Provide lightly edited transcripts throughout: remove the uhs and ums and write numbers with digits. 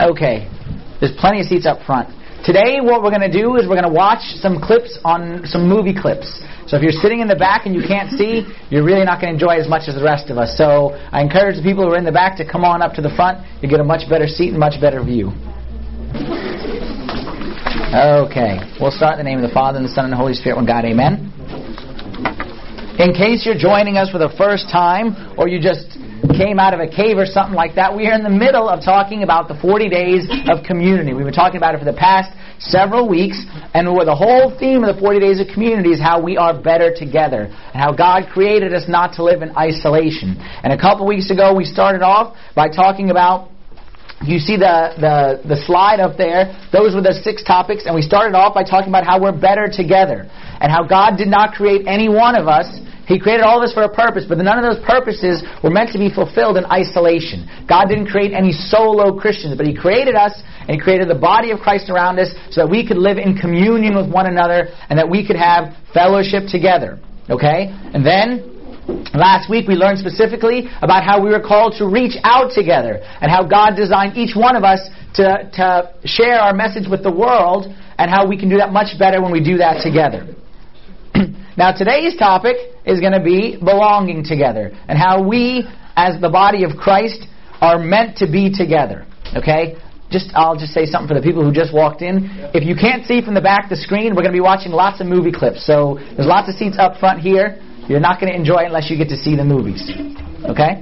Okay, there's plenty of seats up front. Today what we're going to do is we're going to watch some clips on some movie clips. So if you're sitting in the back and you can't see, you're really not going to enjoy it as much as the rest of us. So I encourage the people who are in the back to come on up to the front. You get a much better seat and much better view. Okay, we'll start in the name of the Father, and the Son, and the Holy Spirit, one God, amen. In case you're joining us for the first time, or you just came out of a cave or something like that, we are in the middle of talking about the 40 days of community. We've been talking about it for the past several weeks, and the whole theme of the 40 days of community is how we are better together, and how God created us not to live in isolation. And a couple weeks ago, we started off by talking about, you see the slide up there, those were the 6 topics, and we started off by talking about how we're better together, and how God did not create any one of us. He created all of us for a purpose, but none of those purposes were meant to be fulfilled in isolation. God didn't create any solo Christians, but He created us, and He created the body of Christ around us so that we could live in communion with one another, and that we could have fellowship together. Okay? And then last week we learned specifically about how we were called to reach out together, and how God designed each one of us to share our message with the world, and how we can do that much better when we do that together. Now today's topic is going to be belonging together, and how we as the body of Christ are meant to be together. Okay? I'll just say something for the people who just walked in. If you can't see from the back of the screen, we're going to be watching lots of movie clips. So there's lots of seats up front here. You're not going to enjoy it unless you get to see the movies. Okay?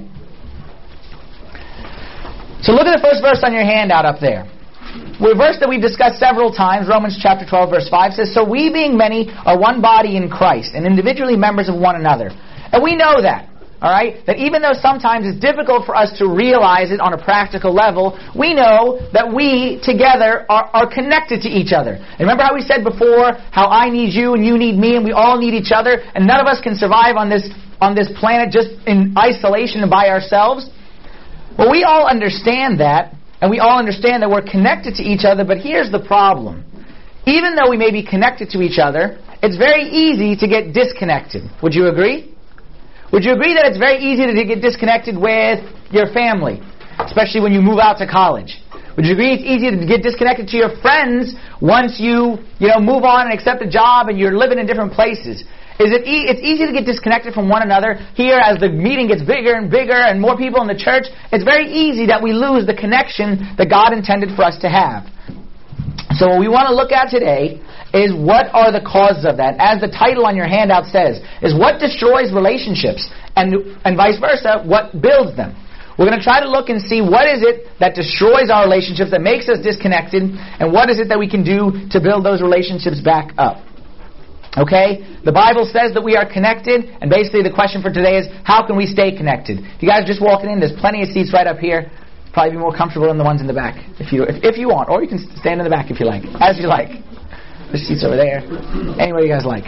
So look at the first verse on your handout up there. A verse that we've discussed several times, Romans chapter 12, verse 5 says, "So we being many are one body in Christ, and individually members of one another." And we know that. Alright? That even though sometimes it's difficult for us to realize it on a practical level, we know that we together are connected to each other. And remember how we said before how I need you and you need me and we all need each other, and none of us can survive on this planet just in isolation and by ourselves? Well, we all understand that, and we all understand that we're connected to each other, but here's the problem. Even though we may be connected to each other, it's very easy to get disconnected. Would you agree? Would you agree that it's very easy to get disconnected with your family, especially when you move out to college? Would you agree it's easy to get disconnected to your friends once you move on and accept a job and you're living in different places? It's easy to get disconnected from one another. Here, as the meeting gets bigger and bigger and more people in the church, it's very easy that we lose the connection that God intended for us to have. So what we want to look at today is what are the causes of that. As the title on your handout says, is what destroys relationships, and vice versa, what builds them. We're going to try to look and see what is it that destroys our relationships, that makes us disconnected, and what is it that we can do to build those relationships back up. Okay? The Bible says that we are connected, and basically the question for today is, how can we stay connected? If you guys are just walking in, there's plenty of seats right up here. Probably be more comfortable than the ones in the back, if you want. Or you can stand in the back if you like, as you like. The seats over there. Anywhere you guys like.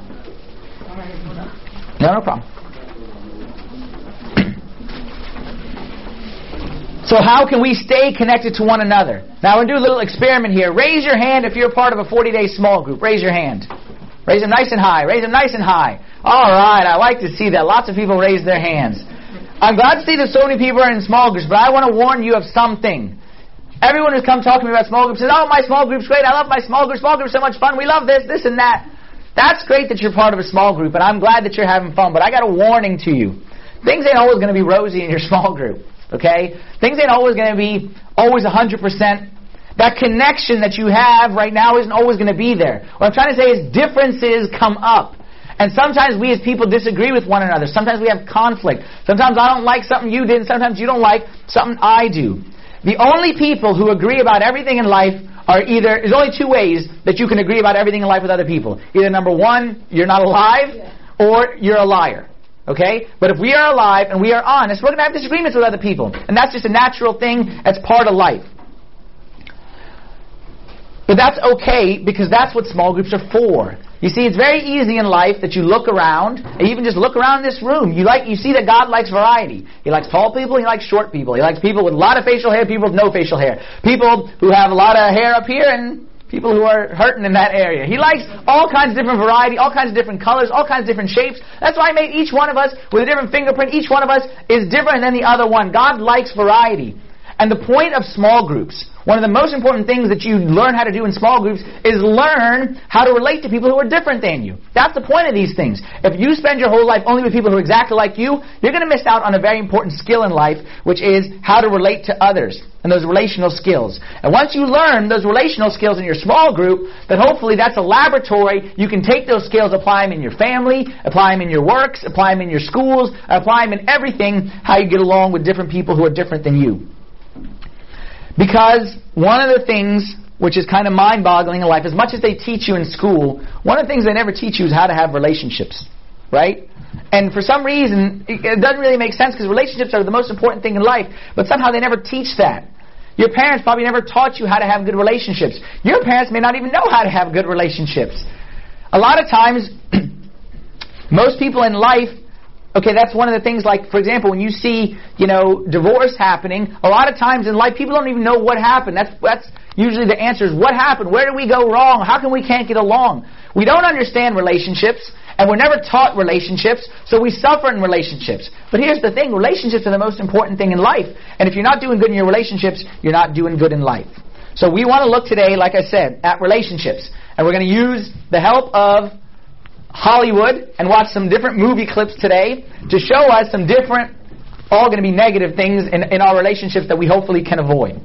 No problem. So how can we stay connected to one another? Now we're going to do a little experiment here. Raise your hand if you're part of a 40-day small group. Raise your hand. Raise them nice and high. Raise them nice and high. All right, I like to see that. Lots of people raise their hands. I'm glad to see that so many people are in small groups, but I want to warn you of something. Everyone who's come talk to me about small groups says, "Oh, my small group's great. I love my small group. Small group's so much fun. We love this and that." That's great that you're part of a small group, and I'm glad that you're having fun, but I got a warning to you. Things ain't always going to be rosy in your small group, okay? Things ain't always going to be 100%. That connection that you have right now isn't always going to be there. What I'm trying to say is differences come up. And sometimes we as people disagree with one another. Sometimes we have conflict. Sometimes I don't like something you did, and sometimes you don't like something I do. The only people who agree about everything in life there's only 2 ways that you can agree about everything in life with other people. Either number 1, you're not alive, or you're a liar. Okay? But if we are alive and we are honest, we're going to have disagreements with other people. And that's just a natural thing. That's part of life. But that's okay, because that's what small groups are for. You see, it's very easy in life that you look around, and even just look around this room. You see that God likes variety. He likes tall people, He likes short people. He likes people with a lot of facial hair, people with no facial hair. People who have a lot of hair up here, and people who are hurting in that area. He likes all kinds of different variety, all kinds of different colors, all kinds of different shapes. That's why He made each one of us with a different fingerprint. Each one of us is different than the other one. God likes variety. And the point of small groups, one of the most important things that you learn how to do in small groups is learn how to relate to people who are different than you. That's the point of these things. If you spend your whole life only with people who are exactly like you, you're going to miss out on a very important skill in life, which is how to relate to others and those relational skills. And once you learn those relational skills in your small group, then hopefully that's a laboratory. You can take those skills, apply them in your family, apply them in your works, apply them in your schools, apply them in everything, how you get along with different people who are different than you. Because one of the things which is kind of mind-boggling in life, as much as they teach you in school, one of the things they never teach you is how to have relationships. Right? And for some reason, it doesn't really make sense because relationships are the most important thing in life, but somehow they never teach that. Your parents probably never taught you how to have good relationships. Your parents may not even know how to have good relationships. A lot of times, most people in life, okay, that's one of the things, like, for example, when you see, divorce happening, a lot of times in life, people don't even know what happened. That's usually the answer is, what happened? Where did we go wrong? How come we can't get along? We don't understand relationships, and we're never taught relationships, so we suffer in relationships. But here's the thing, relationships are the most important thing in life. And if you're not doing good in your relationships, you're not doing good in life. So we want to look today, like I said, at relationships. And we're going to use the help of Hollywood and watch some different movie clips today to show us some different, all going to be negative things in our relationships that we hopefully can avoid.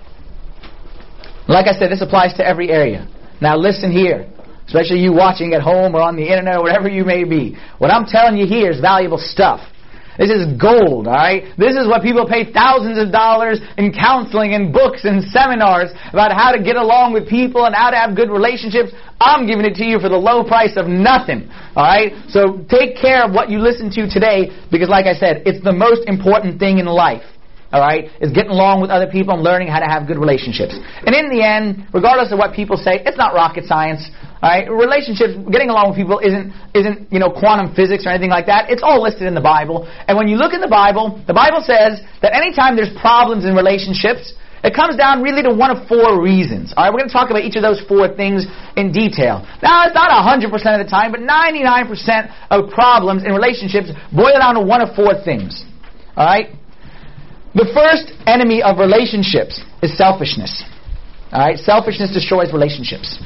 Like I said, this applies to every area. Now listen here, especially you watching at home or on the internet or wherever you may be. What I'm telling you here is valuable stuff. This is gold, all right? This is what people pay thousands of dollars in counseling and books and seminars about how to get along with people and how to have good relationships. I'm giving it to you for the low price of nothing, all right? So take care of what you listen to today because, like I said, it's the most important thing in life, all right? Is getting along with other people and learning how to have good relationships. And in the end, regardless of what people say, it's not rocket science. All right, relationships, getting along with people isn't quantum physics or anything like that. It's all listed in the Bible. And when you look in the Bible says that anytime there's problems in relationships, it comes down really to one of four reasons. All right, we're going to talk about each of those four things in detail. Now, it's not 100% of the time, but 99% of problems in relationships boil down to one of four things. All right? The first enemy of relationships is selfishness. All right, selfishness destroys relationships.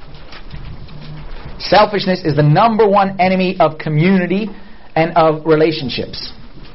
Selfishness is the number one enemy of community and of relationships.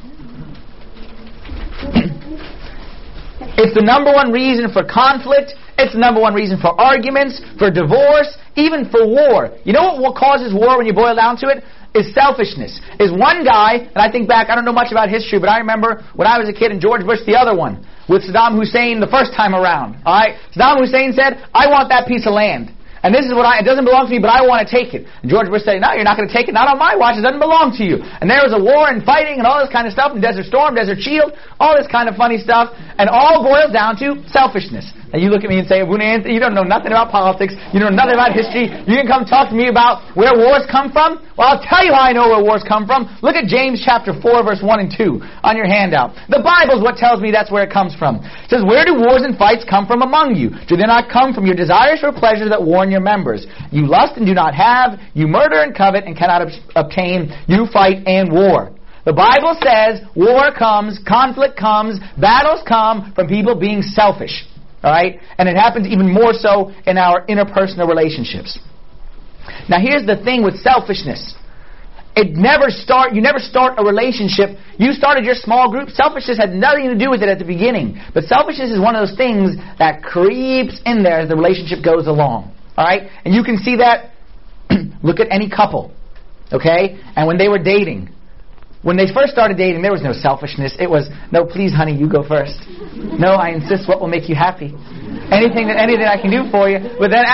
It's the number one reason for conflict. It's the number one reason for arguments, for divorce, even for war. You know what causes war when you boil down to it? Is selfishness. Is one guy, and I think back, I don't know much about history, but I remember when I was a kid and George Bush the other one, with Saddam Hussein the first time around. All right? Saddam Hussein said, I want that piece of land. And this is it doesn't belong to me, but I want to take it. And George Bush said, no, you're not going to take it. Not on my watch. It doesn't belong to you. And there was a war and fighting and all this kind of stuff, and Desert Storm, Desert Shield, all this kind of funny stuff. And all boils down to selfishness. And you look at me and say, you don't know nothing about politics. You know nothing about history. You can come talk to me about where wars come from? Well, I'll tell you how I know where wars come from. Look at James chapter 4, verse 1 and 2 on your handout. The Bible is what tells me that's where it comes from. It says, where do wars and fights come from among you? Do they not come from your desires for pleasure that warn your members? You lust and do not have. You murder and covet and cannot obtain. You fight and war. The Bible says war comes, conflict comes, battles come from people being selfish. All right? And it happens even more so in our interpersonal relationships. Now here's the thing with selfishness. You never start a relationship. You started your small group. Selfishness had nothing to do with it at the beginning. But selfishness is one of those things that creeps in there as the relationship goes along. All right? And you can see that. Look at any couple. Okay? And when they were dating. When they first started dating, there was no selfishness. It was, no, please, honey, you go first. No, I insist what will make you happy. Anything I can do for you. But then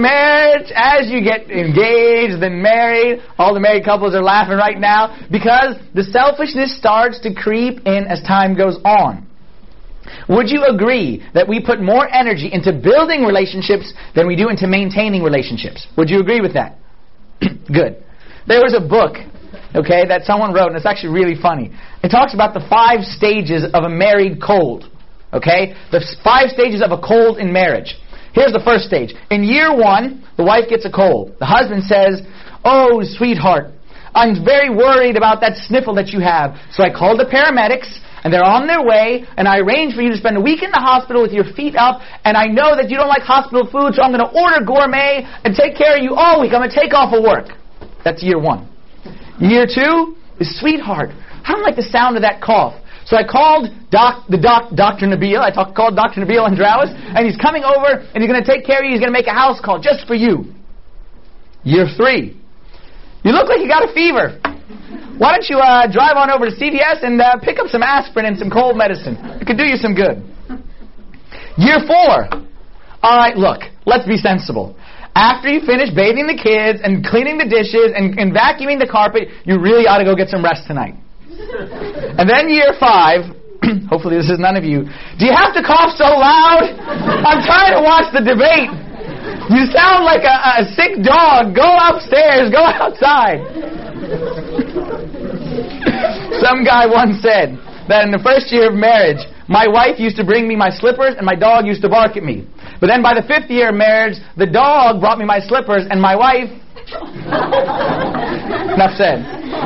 as you get engaged, then married, all the married couples are laughing right now because the selfishness starts to creep in as time goes on. Would you agree that we put more energy into building relationships than we do into maintaining relationships? Would you agree with that? Good. There was a book, okay, that someone wrote, and it's actually really funny. It talks about the 5 stages of a married cold. Okay? The 5 stages of a cold in marriage. Here's the first stage. In year 1, the wife gets a cold. The husband says, oh, sweetheart, I'm very worried about that sniffle that you have. So I called the paramedics, and they're on their way, and I arrange for you to spend a week in the hospital with your feet up, and I know that you don't like hospital food, so I'm going to order gourmet and take care of you all week. I'm going to take off of work. That's year 1. Year 2 is, sweetheart, I don't like the sound of that cough. So I called Dr. Nabil. Called Dr. Nabil Andraus, and he's coming over, and he's going to take care of you. He's going to make a house call just for you. Year 3. You look like you got a fever. Why don't you drive on over to CVS and pick up some aspirin and some cold medicine? It could do you some good. Year 4. All right, look, let's be sensible. After you finish bathing the kids and cleaning the dishes and vacuuming the carpet, you really ought to go get some rest tonight. And then year 5, hopefully this is none of you, do you have to cough so loud? I'm trying to watch the debate. You sound like a sick dog. Go upstairs. Go outside. Some guy once said that in the first year of marriage, my wife used to bring me my slippers and my dog used to bark at me. But then by the 5th year of marriage, the dog brought me my slippers and my wife... Enough said.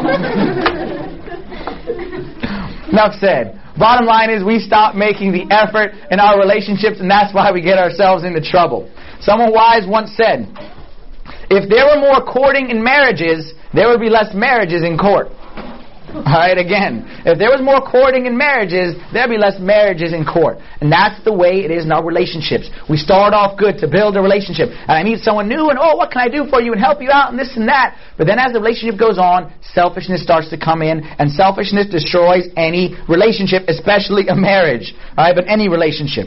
Enough said. Bottom line is we stop making the effort in our relationships, and that's why we get ourselves into trouble. Someone wise once said, if there were more courting in marriages, there would be less marriages in court. Alright, again, if there was more courting in marriages, there'd be less marriages in court. And that's the way it is in our relationships. We start off good to build a relationship. And I meet someone new and, what can I do for you and help you out and this and that. But then as the relationship goes on, selfishness starts to come in, and selfishness destroys any relationship, especially a marriage. Alright, but any relationship.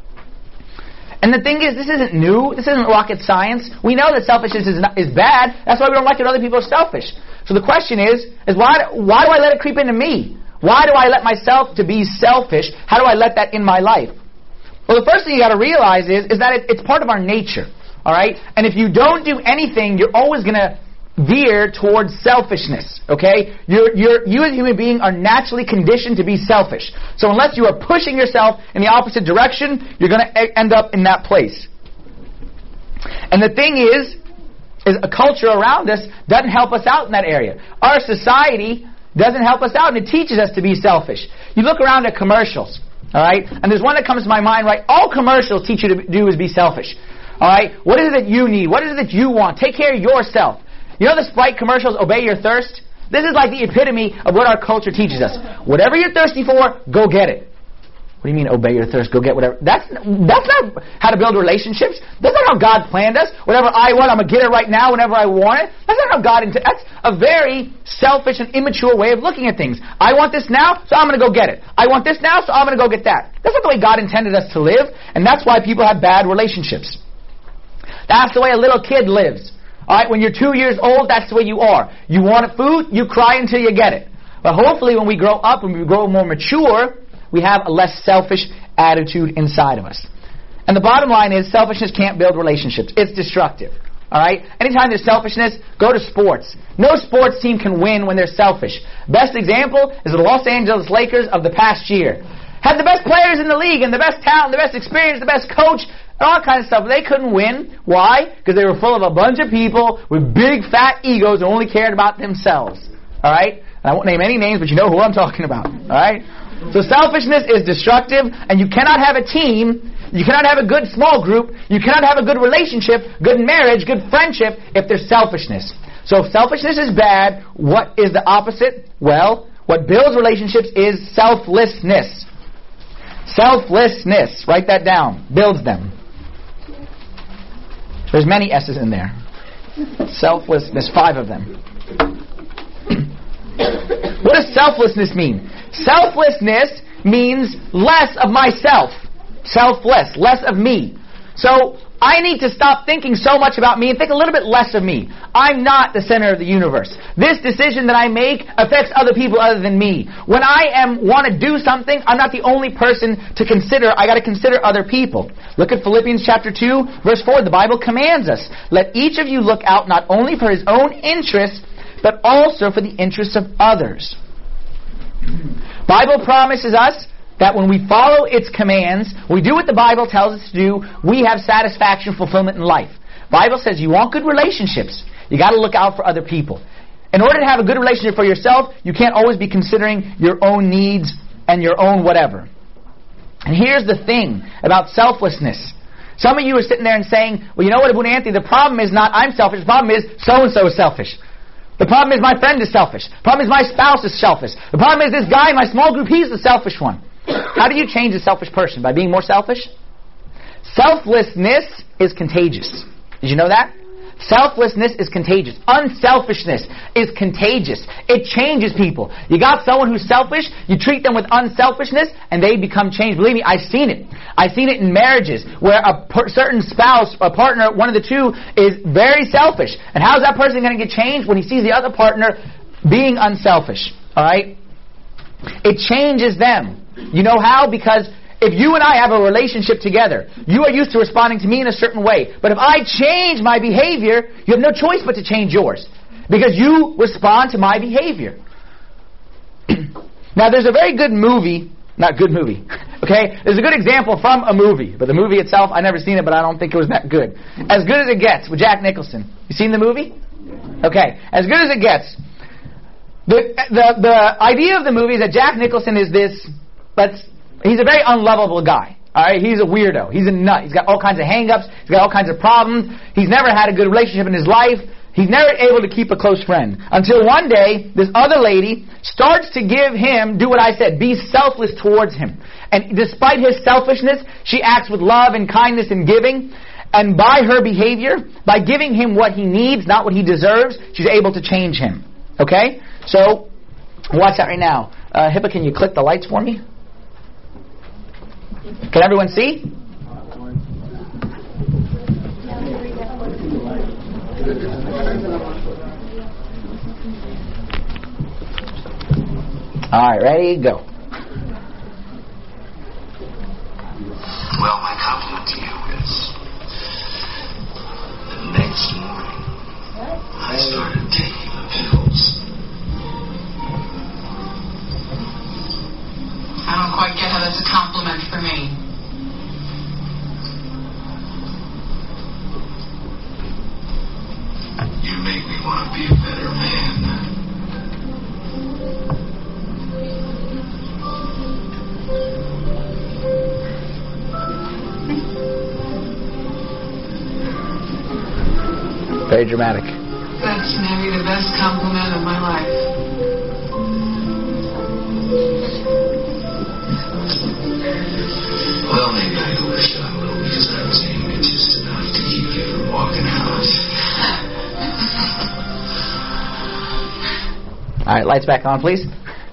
And the thing is, this isn't new. This isn't rocket science. We know that selfishness is bad. That's why we don't like it when other people are selfish. So the question is why do I let it creep into me? Why do I let myself to be selfish? How do I let that in my life? Well, the first thing you got to realize is that it's part of our nature. All right? And if you don't do anything, you're always going to veer towards selfishness. Okay? You as a human being are naturally conditioned to be selfish. So unless you are pushing yourself in the opposite direction, you're going to end up in that place. And the thing is a culture around us doesn't help us out in that area. Our society doesn't help us out, and it teaches us to be selfish. You look around at commercials, all right? And there's one that comes to my mind, right? All commercials teach you to do is be selfish. All right? What is it that you need? What is it that you want? Take care of yourself. You know the Sprite commercials, obey your thirst? This is like the epitome of what our culture teaches us. Whatever you're thirsty for, go get it. What do you mean, obey your thirst, go get whatever? That's not how to build relationships. That's not how God planned us. Whatever I want, I'm going to get it right now whenever I want it. That's not how God intended. That's a very selfish and immature way of looking at things. I want this now, so I'm going to go get it. I want this now, so I'm going to go get that. That's not the way God intended us to live, and that's why people have bad relationships. That's the way a little kid lives. All right, when you're 2 years old, that's the way you are. You want food, you cry until you get it. But hopefully when we grow up, when we grow more mature, we have a less selfish attitude inside of us. And the bottom line is selfishness can't build relationships. It's destructive. All right? Anytime there's selfishness, go to sports. No sports team can win when they're selfish. Best example is the Los Angeles Lakers of the past year. Had the best players in the league and the best talent, the best experience, the best coach, and all kinds of stuff. They couldn't win. Why? Because they were full of a bunch of people with big fat egos who only cared about themselves. All right? And I won't name any names, but you know who I'm talking about. All right? So selfishness is destructive, and you cannot have a team, you cannot have a good small group, you cannot have a good relationship, good marriage, good friendship if there's selfishness. So if selfishness is bad, what is the opposite? Well, what builds relationships is selflessness. Selflessness. Write that down. Builds them. There's many S's in there. Selflessness, 5 of them. What does selflessness mean? Selflessness means less of myself. Selfless, less of me. So I need to stop thinking so much about me and think a little bit less of me. I'm not the center of the universe. This decision that I make affects other people other than me. When I want to do something, I'm not the only person to consider. I got to consider other people. Look at Philippians chapter 2, verse 4. The Bible commands us, let each of you look out not only for his own interests, but also for the interests of others. Bible promises us that when we follow its commands, we do what the Bible tells us to do, we have satisfaction, fulfillment in life. Bible says you want good relationships, you got to look out for other people. In order to have a good relationship for yourself, you can't always be considering your own needs and your own whatever. And here's the thing about selflessness. Some of you are sitting there and saying, well, you know what, Abuna Anthony, the problem is not I'm selfish, the problem is so-and-so is selfish. The problem is my friend is selfish. The problem is my spouse is selfish. The problem is this guy in my small group, he's the selfish one. How do you change a selfish person? By being more selfish? Selflessness is contagious. Did you know that? Selflessness is contagious. Unselfishness is contagious. It changes people. You got someone who's selfish, you treat them with unselfishness, and they become changed. Believe me, I've seen it. I've seen it in marriages where a certain spouse, a partner, one of the two, is very selfish. And how's that person going to get changed? When he sees the other partner being unselfish. Alright? It changes them. You know how? Because if you and I have a relationship together, you are used to responding to me in a certain way. But if I change my behavior, you have no choice but to change yours. Because you respond to my behavior. Now there's a very good movie, not good movie, okay? There's a good example from a movie. But the movie itself, I never seen it, but I don't think it was that good. As Good as It Gets with Jack Nicholson. You seen the movie? Okay. As Good as It Gets. The idea of the movie is that Jack Nicholson is this, he's a very unlovable guy. Alright, he's a weirdo. He's a nut. He's got all kinds of hang-ups. He's got all kinds of problems. He's never had a good relationship in his life. He's never able to keep a close friend. Until one day, this other lady starts to give him, do what I said, be selfless towards him. And despite his selfishness, she acts with love and kindness and giving. And by her behavior, by giving him what he needs, not what he deserves, she's able to change him. Okay? So, watch that right now. Hippa, can you click the lights for me? Can everyone see? Alright, ready, go. Well, my compliment to you is the next morning I started taking the pills. I don't quite get how that's a compliment for me. You make me want to be a better man. Very dramatic. That's maybe the best compliment of my life. Well, maybe I overshot a little because I was aiming it just enough to keep you from walking out. Alright, lights back on, please.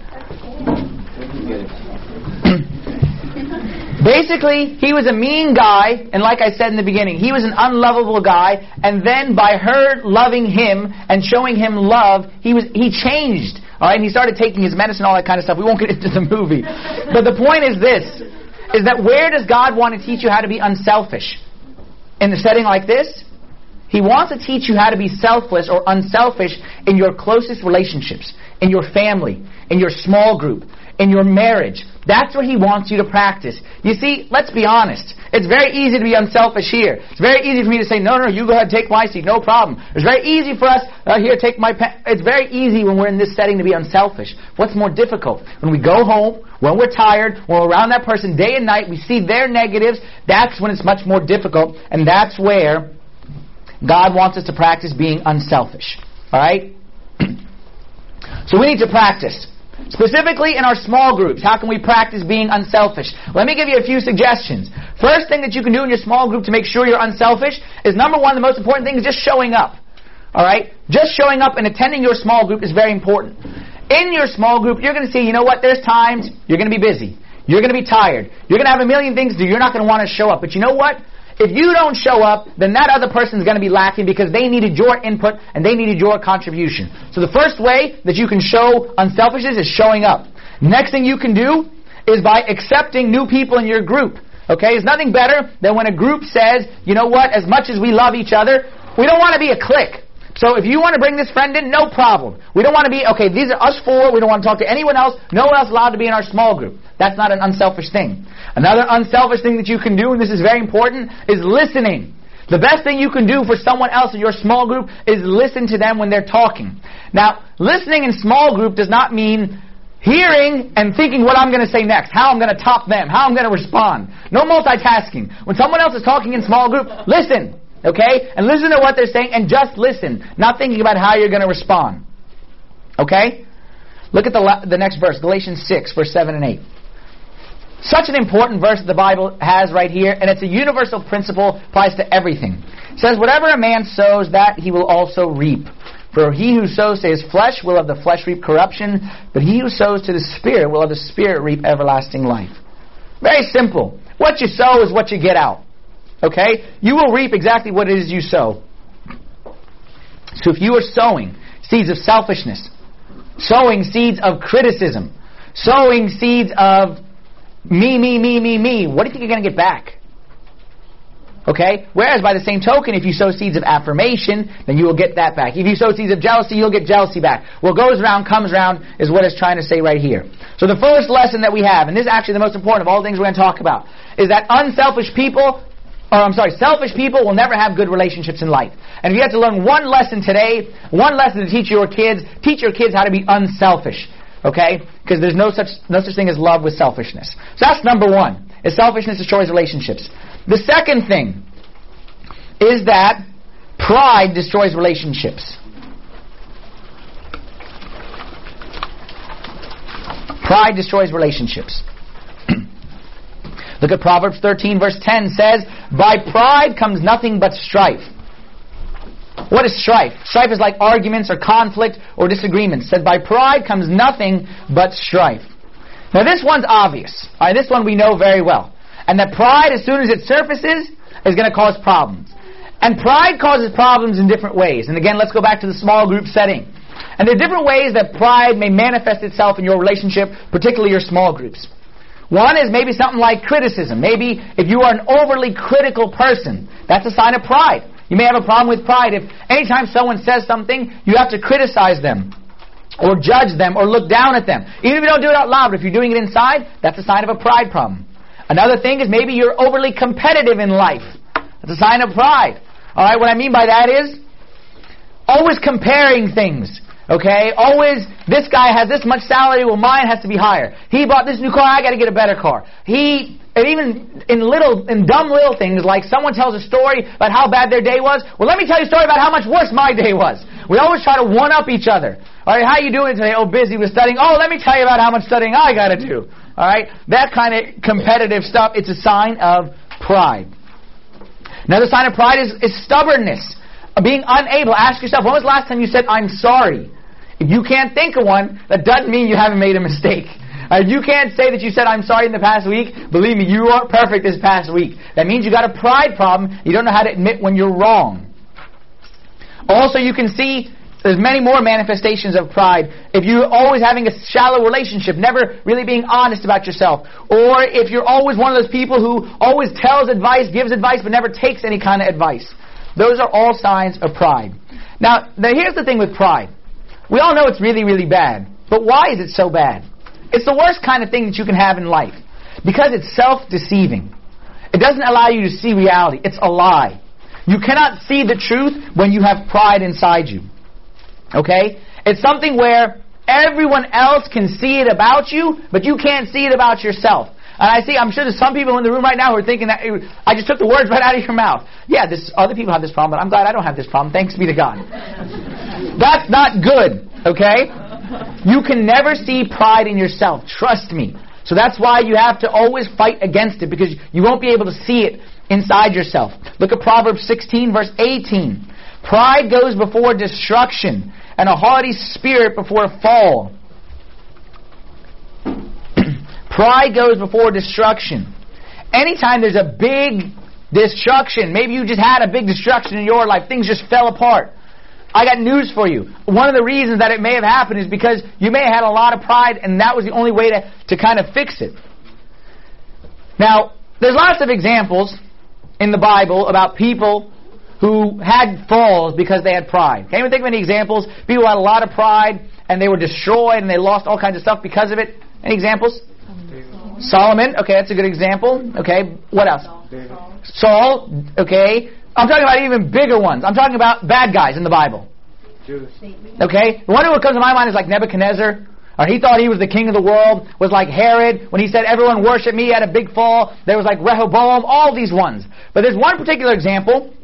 Basically, he was a mean guy, and like I said in the beginning, he was an unlovable guy, and then by her loving him and showing him love, he changed. Alright, and he started taking his medicine, all that kind of stuff. We won't get into the movie. But the point is this, is that where does God want to teach you how to be unselfish? In a setting like this? He wants to teach you how to be selfless or unselfish in your closest relationships, in your family, in your small group, in your marriage. That's what He wants you to practice. You see, let's be honest. It's very easy to be unselfish here. It's very easy for me to say, no, you go ahead, take my seat, no problem. It's very easy for us, here, take my pen. It's very easy when we're in this setting to be unselfish. What's more difficult? When we go home, when we're tired, when we're around that person day and night, we see their negatives, that's when it's much more difficult, and that's where God wants us to practice being unselfish. Alright? So we need to practice. Specifically in our small groups, how can we practice being unselfish? Let me give you a few suggestions. First thing that you can do in your small group to make sure you're unselfish is, number one, the most important thing is just showing up. Alright? Just showing up and attending your small group is very important. In your small group, you're going to see, you know what, there's times you're going to be busy. You're going to be tired. You're going to have a million things to do. You're not going to want to show up. But you know what? If you don't show up, then that other person is going to be lacking because they needed your input and they needed your contribution. So the first way that you can show unselfishness is showing up. Next thing you can do is by accepting new people in your group. Okay? There's nothing better than when a group says, you know what, as much as we love each other, we don't want to be a clique. So if you want to bring this friend in, no problem. We don't want to be, okay, these are us four, we don't want to talk to anyone else, no one else allowed to be in our small group. That's not an unselfish thing. Another unselfish thing that you can do, and this is very important, is listening. The best thing you can do for someone else in your small group is listen to them when they're talking. Now, listening in small group does not mean hearing and thinking what I'm going to say next, how I'm going to top them, how I'm going to respond. No multitasking. When someone else is talking in small group, listen, okay? And listen to what they're saying and just listen, not thinking about how you're going to respond. Okay? Look at the next verse, Galatians 6, verse 7 and 8. Such an important verse that the Bible has right here, and it's a universal principle, applies to everything. It says, whatever a man sows, that he will also reap. For he who sows to his flesh will of the flesh reap corruption, but he who sows to the Spirit will of the Spirit reap everlasting life. Very simple. What you sow is what you get out. Okay? You will reap exactly what it is you sow. So if you are sowing seeds of selfishness, sowing seeds of criticism, sowing seeds of me, what do you think you're going to get back? Okay? Whereas by the same token, if you sow seeds of affirmation, then you will get that back. If you sow seeds of jealousy, you'll get jealousy back. What goes around comes around is what it's trying to say right here. So the first lesson that we have, and this is actually the most important of all the things we're going to talk about, is that selfish people will never have good relationships in life. And if you have to learn one lesson today, one lesson to teach your kids how to be unselfish. Okay? Because there's no such thing as love with selfishness. So that's number one, is selfishness destroys relationships. The second thing is that pride destroys relationships. Pride destroys relationships. Look at Proverbs 13 verse 10 says, by pride comes nothing but strife. What is strife? Strife is like arguments or conflict or disagreements. It said by pride comes nothing but strife. Now this one's obvious. All right, this one we know very well. And that pride, as soon as it surfaces, is going to cause problems. And pride causes problems in different ways. And again, let's go back to the small group setting. And there are different ways that pride may manifest itself in your relationship, particularly your small groups. One is maybe something like criticism. Maybe if you are an overly critical person, that's a sign of pride. You may have a problem with pride if anytime someone says something, you have to criticize them or judge them or look down at them. Even if you don't do it out loud, but if you're doing it inside, that's a sign of a pride problem. Another thing is maybe you're overly competitive in life. That's a sign of pride. All right, what I mean by that is always comparing things. Okay, always this guy has this much salary, well mine has to be higher. He bought this new car, I got to get a better car. And even in dumb little things like someone tells a story about how bad their day was. Well, let me tell you a story about how much worse my day was. We always try to one up each other. All right, how you doing today? Oh, busy with studying. Oh, let me tell you about how much studying I got to do. All right, that kind of competitive stuff, it's a sign of pride. Another sign of pride is stubbornness. Being unable. Ask yourself, when was the last time you said, I'm sorry? If you can't think of one, that doesn't mean you haven't made a mistake. If you can't say that you said, I'm sorry in the past week, believe me, you aren't perfect this past week. That means you got a pride problem. You don't know how to admit when you're wrong. Also, you can see there's many more manifestations of pride. If you're always having a shallow relationship, never really being honest about yourself, or if you're always one of those people who always tells advice, gives advice, but never takes any kind of advice. Those are all signs of pride. Now here's the thing with pride. We all know it's really, really bad. But why is it so bad? It's the worst kind of thing that you can have in life. Because it's self-deceiving. It doesn't allow you to see reality. It's a lie. You cannot see the truth when you have pride inside you. Okay? It's something where everyone else can see it about you, but you can't see it about yourself. And I'm sure there's some people in the room right now who are thinking that I just took the words right out of your mouth. Yeah, other people have this problem, but I'm glad I don't have this problem. Thanks be to God. That's not good, okay? You can never see pride in yourself. Trust me. So that's why you have to always fight against it, because you won't be able to see it inside yourself. Look at Proverbs 16, verse 18. Pride goes before destruction, and a haughty spirit before a fall. Pride goes before destruction. Anytime there's a big destruction, maybe you just had a big destruction in your life, things just fell apart. I got news for you. One of the reasons that it may have happened is because you may have had a lot of pride, and that was the only way to kind of fix it. Now, there's lots of examples in the Bible about people who had falls because they had pride. Can anyone think of any examples? People who had a lot of pride, and they were destroyed, and they lost all kinds of stuff because of it. Any examples? Solomon. Okay, that's a good example. Okay, what else? Saul. Okay. I'm talking about even bigger ones. I'm talking about bad guys in the Bible. Okay? The one who comes to my mind is like Nebuchadnezzar. Or he thought he was the king of the world, was like Herod. When he said, everyone worship me, he had a big fall. There was like Rehoboam, all these ones. But there's one particular example.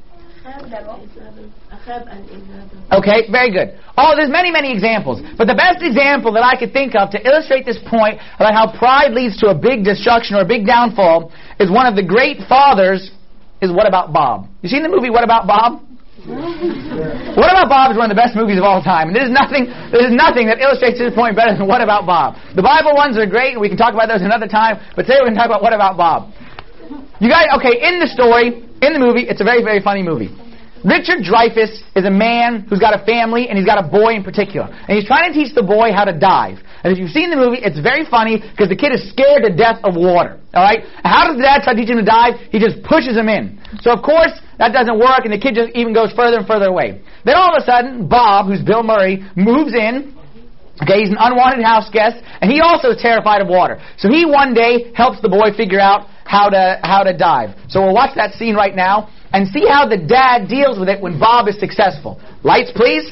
Okay, very good. Oh, there's many, many examples. But the best example that I could think of to illustrate this point about how pride leads to a big destruction or a big downfall is one of the great fathers is What About Bob. You seen the movie What About Bob? What About Bob is one of the best movies of all time. And there's nothing that illustrates this point better than What About Bob. The Bible ones are great, and we can talk about those another time, but today we're going to talk about What About Bob. You guys, okay, in the story, in the movie, it's a very, very funny movie. Richard Dreyfuss is a man who's got a family, and he's got a boy in particular. And he's trying to teach the boy how to dive. And if you've seen the movie, it's very funny because the kid is scared to death of water. All right? How does the dad try to teach him to dive? He just pushes him in. So, of course, that doesn't work, and the kid just even goes further and further away. Then all of a sudden, Bob, who's Bill Murray, moves in. Okay, he's an unwanted house guest, and he also is terrified of water. So he one day helps the boy figure out how to dive. So we'll watch that scene right now and see how the dad deals with it when Bob is successful. Lights, please.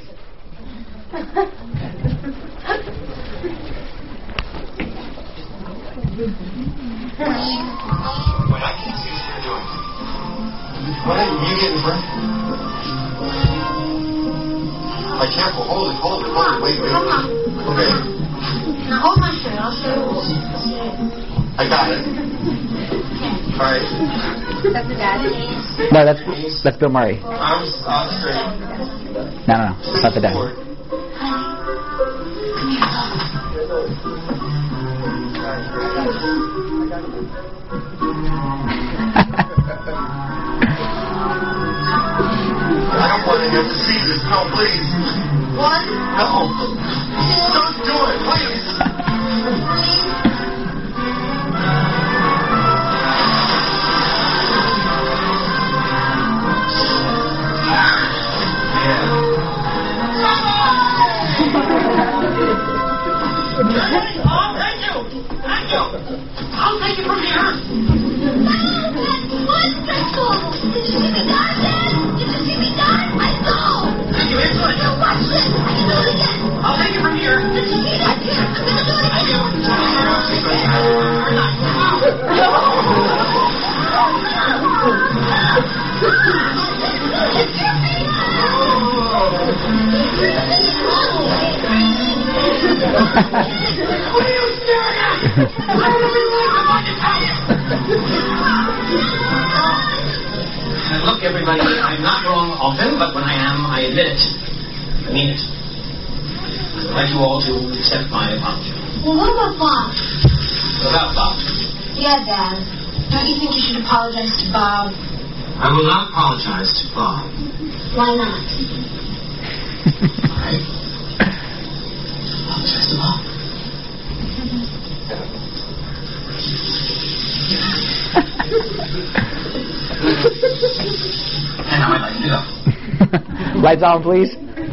Wait, I can't see what you're doing. What are you getting front? Like, careful, hold it, wait. Okay. Now hold my shirt, I'll show you. I got it. Alright. That's the dad. No, that's Bill Murray. Arms straight. No, it's not the dad. I don't want to have to see this. No, please. One. No. Don't do it, please. Thank you. I'll take it from here. What's dreadful? Did you see me dive, Dad? Did you see me dive? I know. Thank you. Excellent. Now watch this. I can do it again. I'll take it from here. Did you see that? I'm going to do it What are you staring at? I really like the one Italian. And look, everybody, I'm not wrong often, but when I am, I admit it. I mean it. I'd like you all to accept my apology. Well, what about Bob? What about Bob? Yeah, Dad. Don't you think you should apologize to Bob? I will not apologize to Bob. Why not? All right. Apologize to Bob. And now I'd like to go. Lights on, please.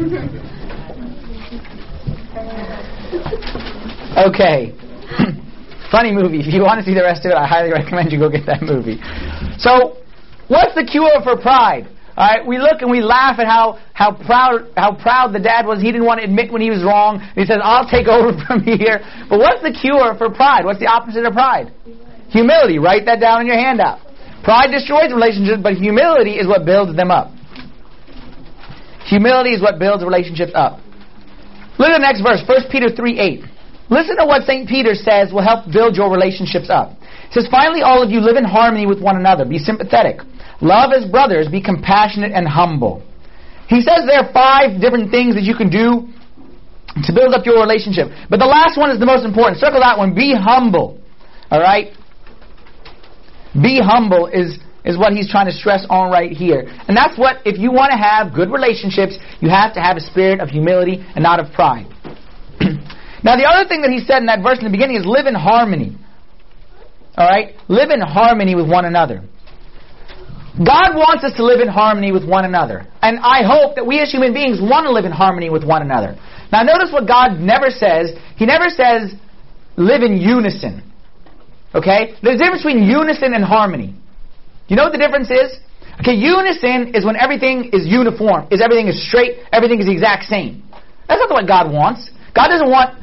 Okay. Funny movie. If you want to see the rest of it, I highly recommend you go get that movie. So, what's the cure for pride? All right, we look and we laugh at how proud the dad was. He didn't want to admit when he was wrong. And he says, "I'll take over from here." But what's the cure for pride? What's the opposite of pride? Humility. Write that down in your handout. Pride destroys relationships, but humility is what builds them up. Humility is what builds relationships up. Look at the next verse, 1 Peter 3:8. Listen to what St. Peter says will help build your relationships up. It says, "Finally, all of you live in harmony with one another. Be sympathetic. Love as brothers. Be compassionate and humble." He says there are 5 different things that you can do to build up your relationship. But the last one is the most important. Circle that one. Be humble. All right? Be humble is what he's trying to stress on right here. And that's what, if you want to have good relationships, you have to have a spirit of humility and not of pride. Now, the other thing that he said in that verse in the beginning is live in harmony. All right? Live in harmony with one another. God wants us to live in harmony with one another. And I hope that we as human beings want to live in harmony with one another. Now, notice what God never says. He never says live in unison. Okay? There's a difference between unison and harmony. You know what the difference is? Okay, unison is when everything is uniform, everything is straight, everything is the exact same. That's not what God wants. God doesn't want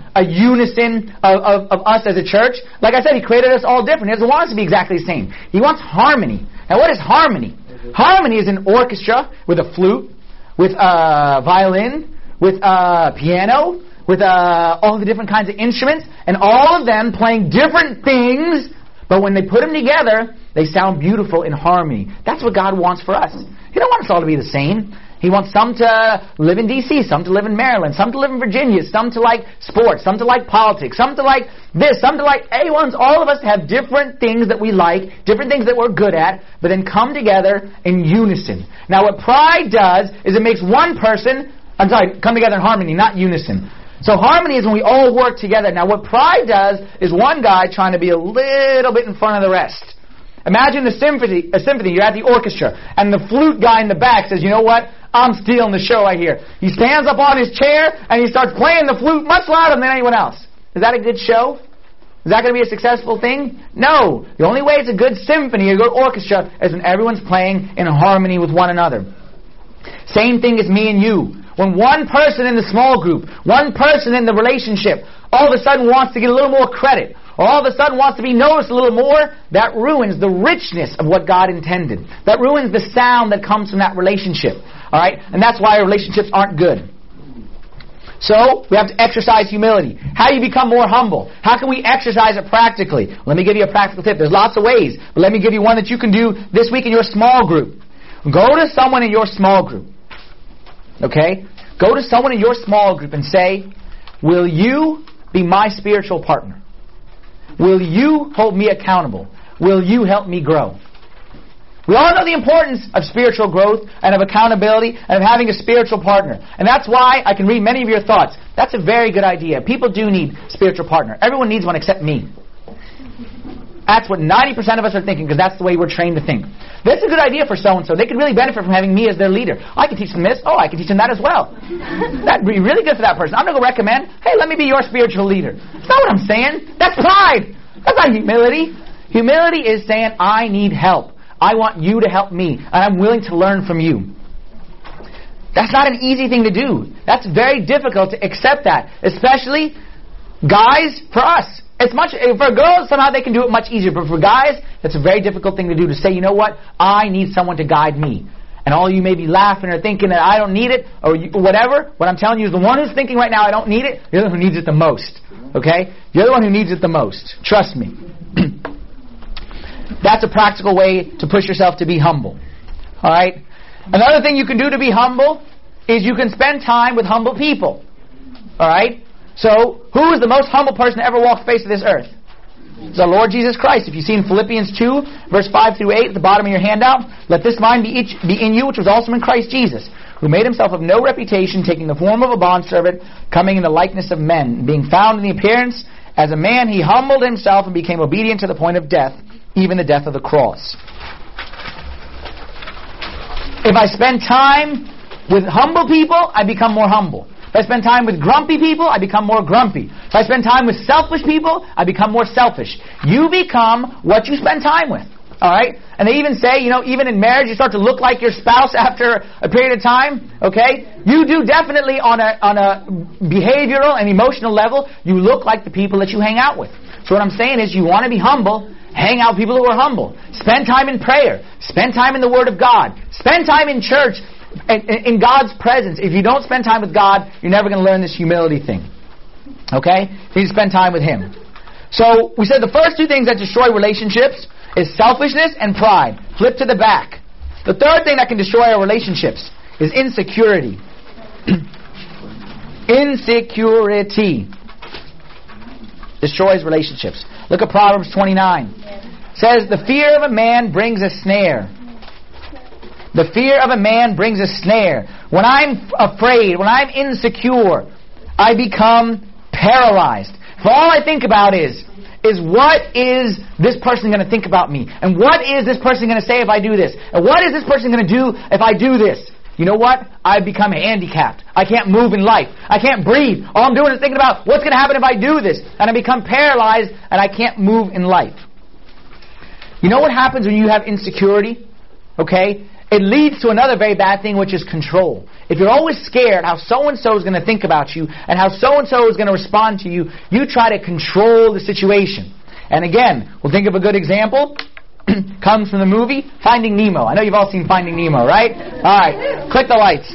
a unison of us as a church. Like I said, He created us all different. He doesn't want us to be exactly the same. He wants harmony. Now what is harmony? Harmony is an orchestra with a flute, with a violin, with a piano, with all the different kinds of instruments, and all of them playing different things, but when they put them together, they sound beautiful in harmony. That's what God wants for us. He don't want us all to be the same. He wants some to live in D.C., some to live in Maryland, some to live in Virginia, some to like sports, some to like politics, some to like this, some to like... He wants all of us to have different things that we like, different things that we're good at, but then come together in unison. Now what pride does is it makes one person... come together in harmony, not unison. So harmony is when we all work together. Now what pride does is one guy trying to be a little bit in front of the rest. Imagine a symphony, you're at the orchestra, and the flute guy in the back says, you know what? I'm stealing the show right here. He stands up on his chair and he starts playing the flute much louder than anyone else. Is that a good show? Is that going to be a successful thing? No. The only way it's a good symphony, a good orchestra, is when everyone's playing in harmony with one another. Same thing as me and you. When one person in the small group, one person in the relationship, all of a sudden wants to get a little more credit, or all of a sudden wants to be noticed a little more, that ruins the richness of what God intended. That ruins the sound that comes from that relationship. Alright? And that's why relationships aren't good. So, we have to exercise humility. How do you become more humble? How can we exercise it practically? Let me give you a practical tip. There's lots of ways, but let me give you one that you can do this week in your small group. Go to someone in your small group. Okay? Go to someone in your small group and say, will you be my spiritual partner? Will you hold me accountable? Will you help me grow? We all know the importance of spiritual growth and of accountability and of having a spiritual partner. And that's why I can read many of your thoughts. That's a very good idea. People do need a spiritual partner. Everyone needs one except me. That's what 90% of us are thinking, because that's the way we're trained to think. That's a good idea for so-and-so. They could really benefit from having me as their leader. I can teach them this. Oh, I can teach them that as well. That'd be really good for that person. I'm not going to recommend, hey, let me be your spiritual leader. That's not what I'm saying. That's pride. That's not humility. Humility is saying, I need help. I want you to help me, and I'm willing to learn from you. That's not an easy thing to do. That's very difficult to accept that, especially guys, for us. It's much for girls, somehow they can do it much easier, but for guys, it's a very difficult thing to do, to say, you know what, I need someone to guide me. And all you may be laughing or thinking that I don't need it, or whatever. What I'm telling you is the one who's thinking right now I don't need it, the other one who needs it the most. Okay? The other one who needs it the most. Trust me. That's a practical way to push yourself to be humble. Alright? Another thing you can do to be humble is you can spend time with humble people. Alright? So, who is the most humble person to ever walk the face of this earth? It's our Lord Jesus Christ. If you see in Philippians 2, verse 5 through 8, at the bottom of your handout, let this mind be in you, which was also in Christ Jesus, who made himself of no reputation, taking the form of a bondservant, coming in the likeness of men. Being found in the appearance as a man, he humbled himself and became obedient to the point of death, even the death of the cross. If I spend time with humble people, I become more humble. If I spend time with grumpy people, I become more grumpy. If I spend time with selfish people, I become more selfish. You become what you spend time with. Alright? And they even say, even in marriage, you start to look like your spouse after a period of time. Okay? You do definitely on a behavioral and emotional level, you look like the people that you hang out with. So what I'm saying is, you want to be humble, hang out with people who are humble. Spend time in prayer. Spend time in the Word of God. Spend time in church, in God's presence. If you don't spend time with God, you're never going to learn this humility thing. Okay? You need to spend time with Him. So, we said the first two things that destroy relationships is selfishness and pride. Flip to the back. The third thing that can destroy our relationships is insecurity. Insecurity destroys relationships. Look at Proverbs 29. It says, the fear of a man brings a snare. The fear of a man brings a snare. When I'm afraid, when I'm insecure, I become paralyzed. If all I think about is what is this person going to think about me? And what is this person going to say if I do this? And what is this person going to do if I do this? You know what? I become handicapped. I can't move in life. I can't breathe. All I'm doing is thinking about what's going to happen if I do this. And I become paralyzed and I can't move in life. You know what happens when you have insecurity? Okay? it leads to another very bad thing, which is control. If you're always scared how so-and-so is going to think about you and how so-and-so is going to respond to you, you try to control the situation. And again, we'll think of a good example. Comes from the movie Finding Nemo. I know you've all seen Finding Nemo, right? All right, click the lights.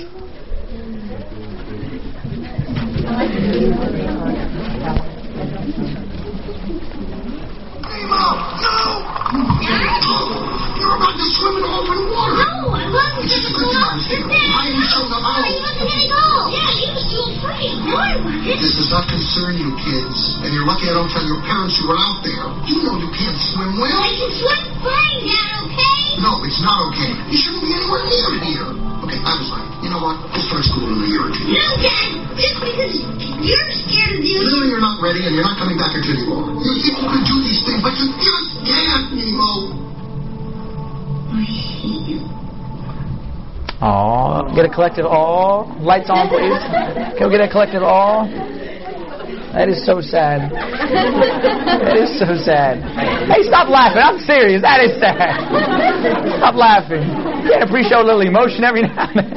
You're about to swim in open water. No, I wasn't. Just a good time. Why didn't you show the house? He wasn't going to go. Yeah, he was too afraid. No, I wasn't. This does not concern you, kids. And you're lucky I don't tell your parents you were out there. You know you can't swim well. I can swim fine, Dad, okay? No, it's not okay. You shouldn't be anywhere near here. Okay, I was right. You know what? We'll start school in a year or two. No, Dad. Just because you're scared of you. Clearly you're not ready and you're not coming back until you are. You think you can do these things, but you just can't, Nemo. I hate you. Aww. Get a collective aw. Lights on, please. Can we get a collective aw? That is so sad. That is so sad. Hey, stop laughing. I'm serious. That is sad. Stop laughing. You can't appreciate a little emotion every now and then.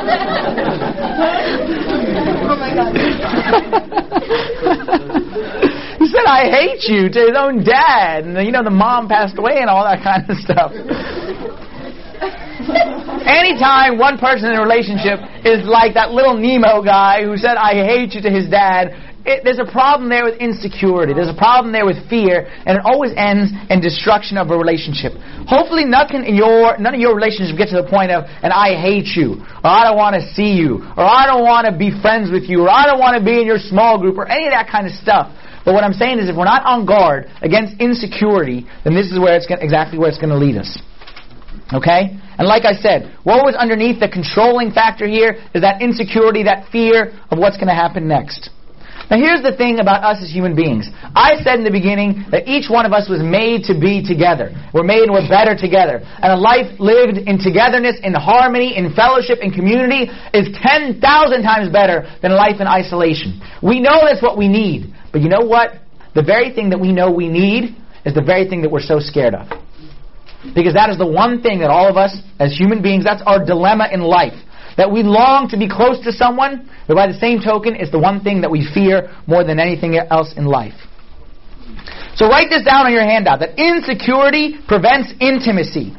Oh my God. He said, I hate you to his own dad. And, the mom passed away and all that kind of stuff. Anytime one person in a relationship is like that little Nemo guy who said, I hate you to his dad, there's a problem there with insecurity. There's a problem there with fear, and it always ends in destruction of a relationship. Hopefully none of your relationships get to the point of, and I hate you, or I don't want to see you, or I don't want to be friends with you, or I don't want to be in your small group, or any of that kind of stuff. But what I'm saying is if we're not on guard against insecurity, then this is where exactly where it's going to lead us. Okay? And like I said, what was underneath the controlling factor here is that insecurity, that fear of what's going to happen next. Now here's the thing about us as human beings. I said in the beginning that each one of us was made to be together. We're made and we're better together. And a life lived in togetherness, in harmony, in fellowship, in community is 10,000 times better than a life in isolation. We know that's what we need. But you know what? The very thing that we know we need is the very thing that we're so scared of. Because that is the one thing that all of us as human beings, that's our dilemma in life. That we long to be close to someone, but by the same token, it's the one thing that we fear more than anything else in life. So write this down on your handout, that insecurity prevents intimacy.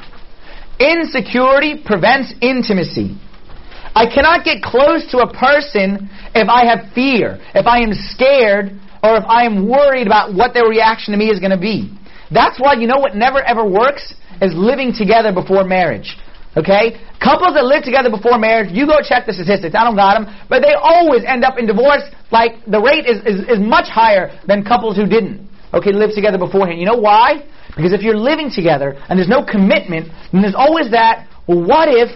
Insecurity prevents intimacy. I cannot get close to a person if I have fear, if I am scared, or if I am worried about what their reaction to me is going to be. That's why, what never ever works is living together before marriage. Okay? Couples that live together before marriage, you go check the statistics. I don't got them. But they always end up in divorce. Like, the rate is much higher than couples who didn't, live together beforehand. You know why? Because if you're living together and there's no commitment, then there's always that, well, what if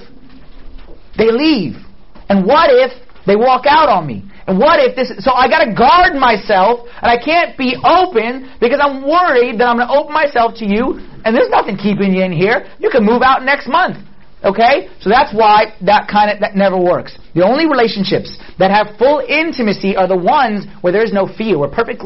they leave? And what if they walk out on me? And what if this... So I got to guard myself, and I can't be open because I'm worried that I'm going to open myself to you, and there's nothing keeping you in here. You can move out next month. Okay? So that's why that never works. The only relationships that have full intimacy are the ones where there is no fear, where perfect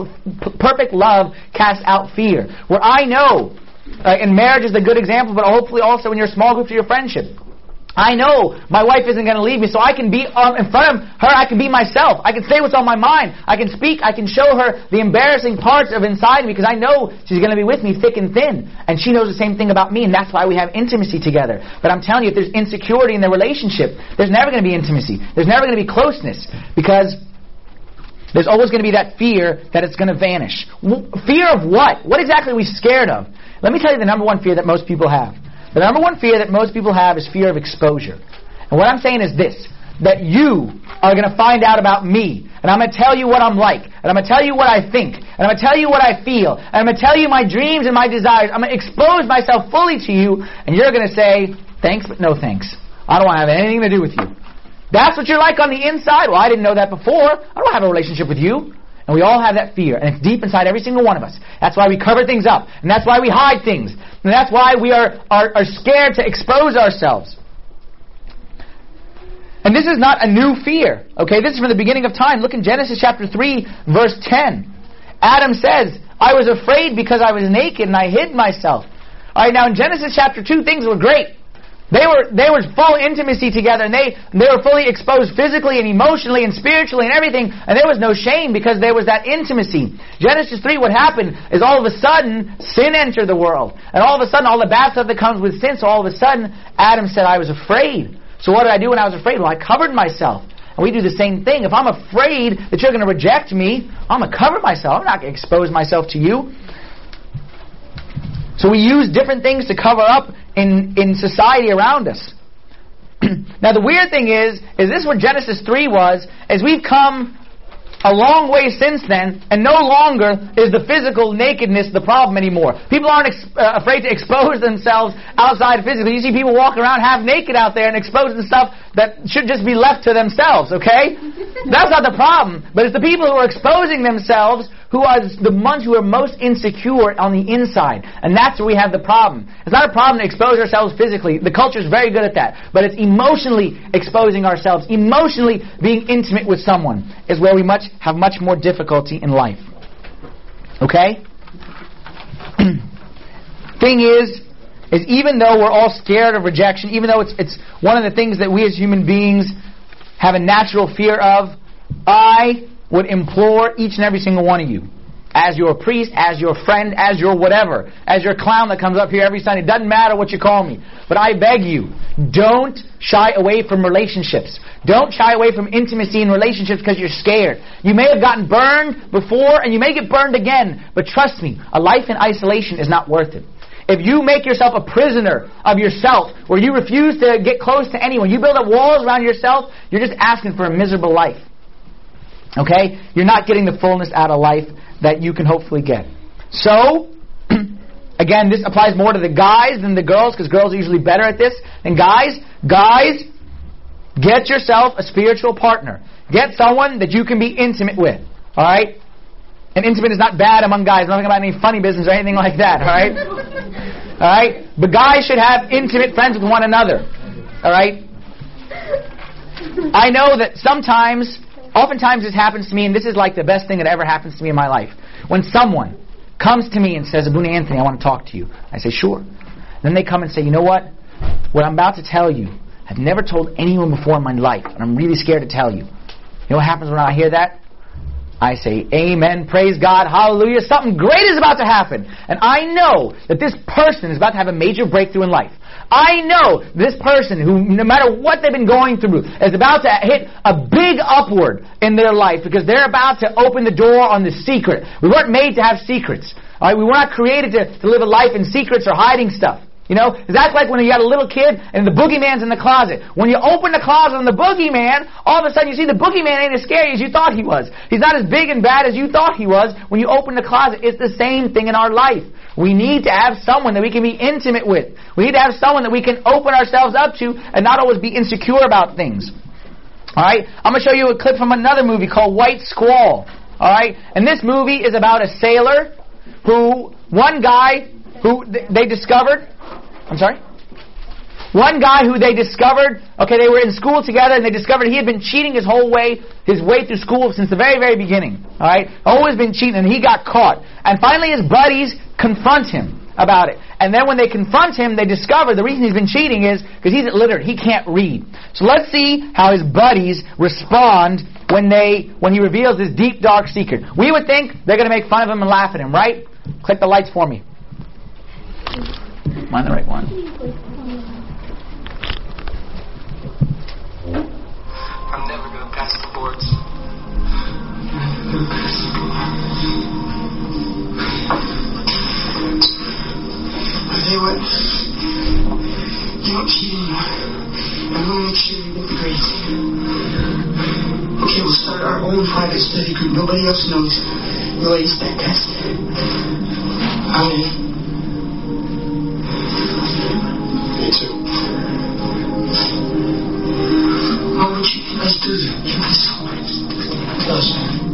love casts out fear. Where I know, and marriage is a good example, but hopefully also in your small groups or your friendship. I know my wife isn't going to leave me, so I can be in front of her, I can be myself. I can say what's on my mind. I can speak, I can show her the embarrassing parts of inside me because I know she's going to be with me thick and thin. And she knows the same thing about me, and that's why we have intimacy together. But I'm telling you, if there's insecurity in the relationship, there's never going to be intimacy. There's never going to be closeness because there's always going to be that fear that it's going to vanish. Fear of what? What exactly are we scared of? Let me tell you the number one fear that most people have. The number one fear that most people have is fear of exposure. And what I'm saying is this, that you are going to find out about me, and I'm going to tell you what I'm like, and I'm going to tell you what I think, and I'm going to tell you what I feel, and I'm going to tell you my dreams and my desires. I'm going to expose myself fully to you, and you're going to say, thanks, but no thanks. I don't want to have anything to do with you. That's what you're like on the inside. Well, I didn't know that before. I don't have a relationship with you. And we all have that fear, and it's deep inside every single one of us. That's why we cover things up, and that's why we hide things, and that's why we are scared to expose ourselves. And this is not a new fear, okay? This is from the beginning of time. Look in Genesis chapter 3, verse 10. Adam says, I was afraid because I was naked and I hid myself. All right, now in Genesis chapter 2, things were great. They were full intimacy together, and they were fully exposed physically and emotionally and spiritually and everything, and there was no shame because there was that intimacy. Genesis 3, what happened is all of a sudden, sin entered the world. And all of a sudden, all the bad stuff that comes with sin, so all of a sudden, Adam said, I was afraid. So what did I do when I was afraid? Well, I covered myself. And we do the same thing. If I'm afraid that you're going to reject me, I'm going to cover myself. I'm not going to expose myself to you. So we use different things to cover up in society around us. Now the weird thing is this what Genesis 3 was, is we've come a long way since then, and no longer is the physical nakedness the problem anymore. People aren't afraid to expose themselves outside physically. You see people walk around half naked out there and exposing stuff that should just be left to themselves, okay? That's not the problem. But it's the people who are exposing themselves who are the ones who are most insecure on the inside. And that's where we have the problem. It's not a problem to expose ourselves physically. The culture is very good at that. But it's emotionally exposing ourselves, emotionally being intimate with someone is where we have much more difficulty in life. Okay? Thing is even though we're all scared of rejection, even though it's one of the things that we as human beings have a natural fear of, I would implore each and every single one of you, as your priest, as your friend, as your whatever, as your clown that comes up here every Sunday, it doesn't matter what you call me, but I beg you, don't shy away from relationships. Don't shy away from intimacy in relationships because you're scared. You may have gotten burned before and you may get burned again, but trust me, a life in isolation is not worth it. If you make yourself a prisoner of yourself, where you refuse to get close to anyone, you build up walls around yourself, you're just asking for a miserable life. Okay? You're not getting the fullness out of life that you can hopefully get. So, again, this applies more to the guys than the girls, because girls are usually better at this than guys. Guys, get yourself a spiritual partner. Get someone that you can be intimate with. Alright? And intimate is not bad among guys. I'm not talking about any funny business or anything like that. Alright? Alright? But guys should have intimate friends with one another. Alright? I know that oftentimes this happens to me, and this is like the best thing that ever happens to me in my life. When someone comes to me and says, Abuna Anthony, I want to talk to you. I say, sure. Then they come and say, you know what? What I'm about to tell you, I've never told anyone before in my life, and I'm really scared to tell you. You know what happens when I hear that? I say, amen, praise God, hallelujah, something great is about to happen. And I know that this person is about to have a major breakthrough in life. I know this person who, no matter what they've been going through, is about to hit a big upward in their life because they're about to open the door on the secret. We weren't made to have secrets. All right? We were not created to live a life in secrets or hiding stuff. You know, that's like when you got a little kid and the boogeyman's in the closet. When you open the closet on the boogeyman, all of a sudden you see the boogeyman ain't as scary as you thought he was. He's not as big and bad as you thought he was. When you open the closet, it's the same thing in our life. We need to have someone that we can be intimate with. We need to have someone that we can open ourselves up to and not always be insecure about things. Alright? I'm going to show you a clip from another movie called White Squall. Alright? And this movie is about a sailor one guy who they discovered okay, they were in school together and they discovered he had been cheating his way through school since the very, very beginning. Alright? Always been cheating, and he got caught. And finally his buddies confront him about it. And then when they confront him, they discover the reason he's been cheating is because he's illiterate. He can't read. So let's see how his buddies respond when he reveals this deep, dark secret. We would think they're going to make fun of him and laugh at him, right? Click the lights for me. Am I the right one? I'm never going to pass the boards. I tell you what, you don't cheat anymore. I'm going to make sure you get the grades. Okay, we'll start our own private study group. Nobody else knows. You'll ace that test. I'm in. Me too. Why would you guys do that? You guys so much. Tell us, man.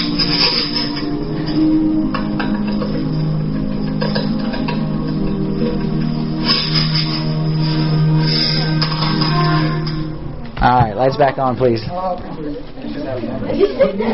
Alright, lights back on, please.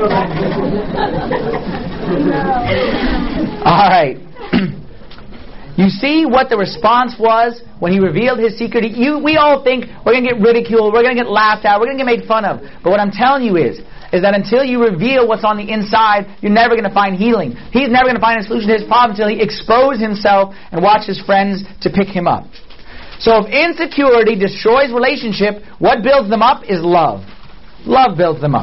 Alright. You see what the response was when he revealed his secret? We all think we're going to get ridiculed, we're going to get laughed at, we're going to get made fun of. But what I'm telling you is that until you reveal what's on the inside, you're never going to find healing. He's never going to find a solution to his problem until he exposes himself and watch his friends to pick him up. So if insecurity destroys relationship, what builds them up is love. Love builds them up.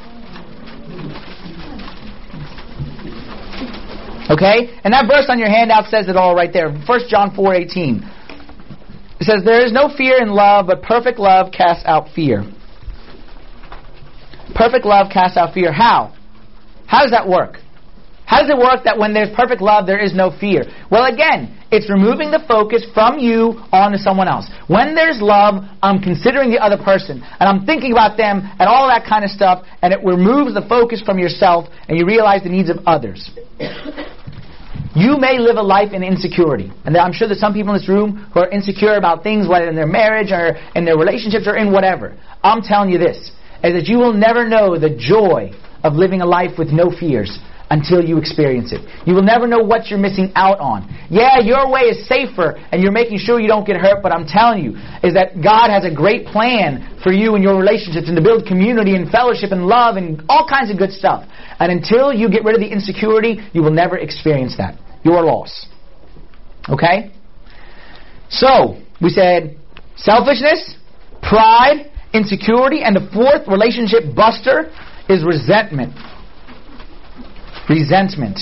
Okay? And that verse on your handout says it all right there. 1 John 4:18. It says, there is no fear in love, but perfect love casts out fear. Perfect love casts out fear. How? How does that work? How does it work that when there's perfect love, there is no fear? Well, again, it's removing the focus from you onto someone else. When there's love, I'm considering the other person, and I'm thinking about them, and all that kind of stuff, and it removes the focus from yourself, and you realize the needs of others. You may live a life in insecurity. And I'm sure there's some people in this room who are insecure about things, whether in their marriage or in their relationships or in whatever. I'm telling you this, is that you will never know the joy of living a life with no fears until you experience it. You will never know what you're missing out on. Yeah, your way is safer and you're making sure you don't get hurt, but I'm telling you is that God has a great plan for you and your relationships and to build community and fellowship and love and all kinds of good stuff. And until you get rid of the insecurity, you will never experience that. Your loss. Okay? So, we said selfishness, pride, insecurity, and the fourth relationship buster is resentment. Resentment.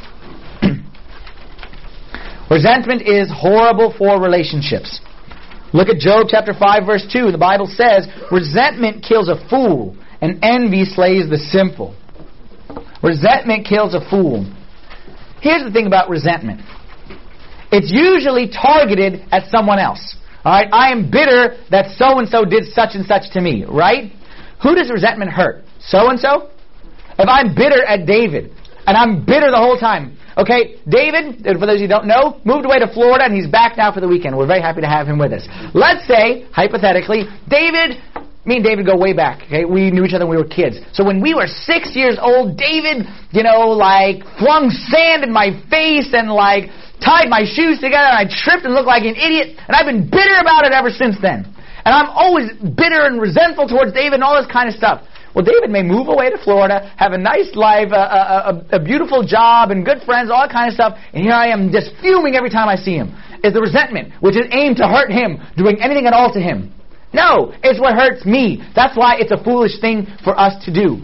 Resentment is horrible for relationships. Look at Job chapter 5 verse 2. The Bible says, resentment kills a fool, and envy slays the simple. Resentment kills a fool. Here's the thing about resentment. It's usually targeted at someone else. Alright, I am bitter that so-and-so did such and such to me, right? Who does resentment hurt? So-and-so? If I'm bitter at David, and I'm bitter the whole time. Okay, David, for those of you who don't know, moved away to Florida and he's back now for the weekend. We're very happy to have him with us. Let's say, hypothetically, me and David go way back. Okay, we knew each other when we were kids. So when we were 6 years old, David, flung sand in my face and tied my shoes together and I tripped and looked like an idiot. And I've been bitter about it ever since then. And I'm always bitter and resentful towards David and all this kind of stuff. Well, David may move away to Florida, have a nice life, a beautiful job, and good friends, all that kind of stuff, and here I am just fuming every time I see him. It's the resentment, which is aimed to hurt him, doing anything at all to him. No, it's what hurts me. That's why it's a foolish thing for us to do.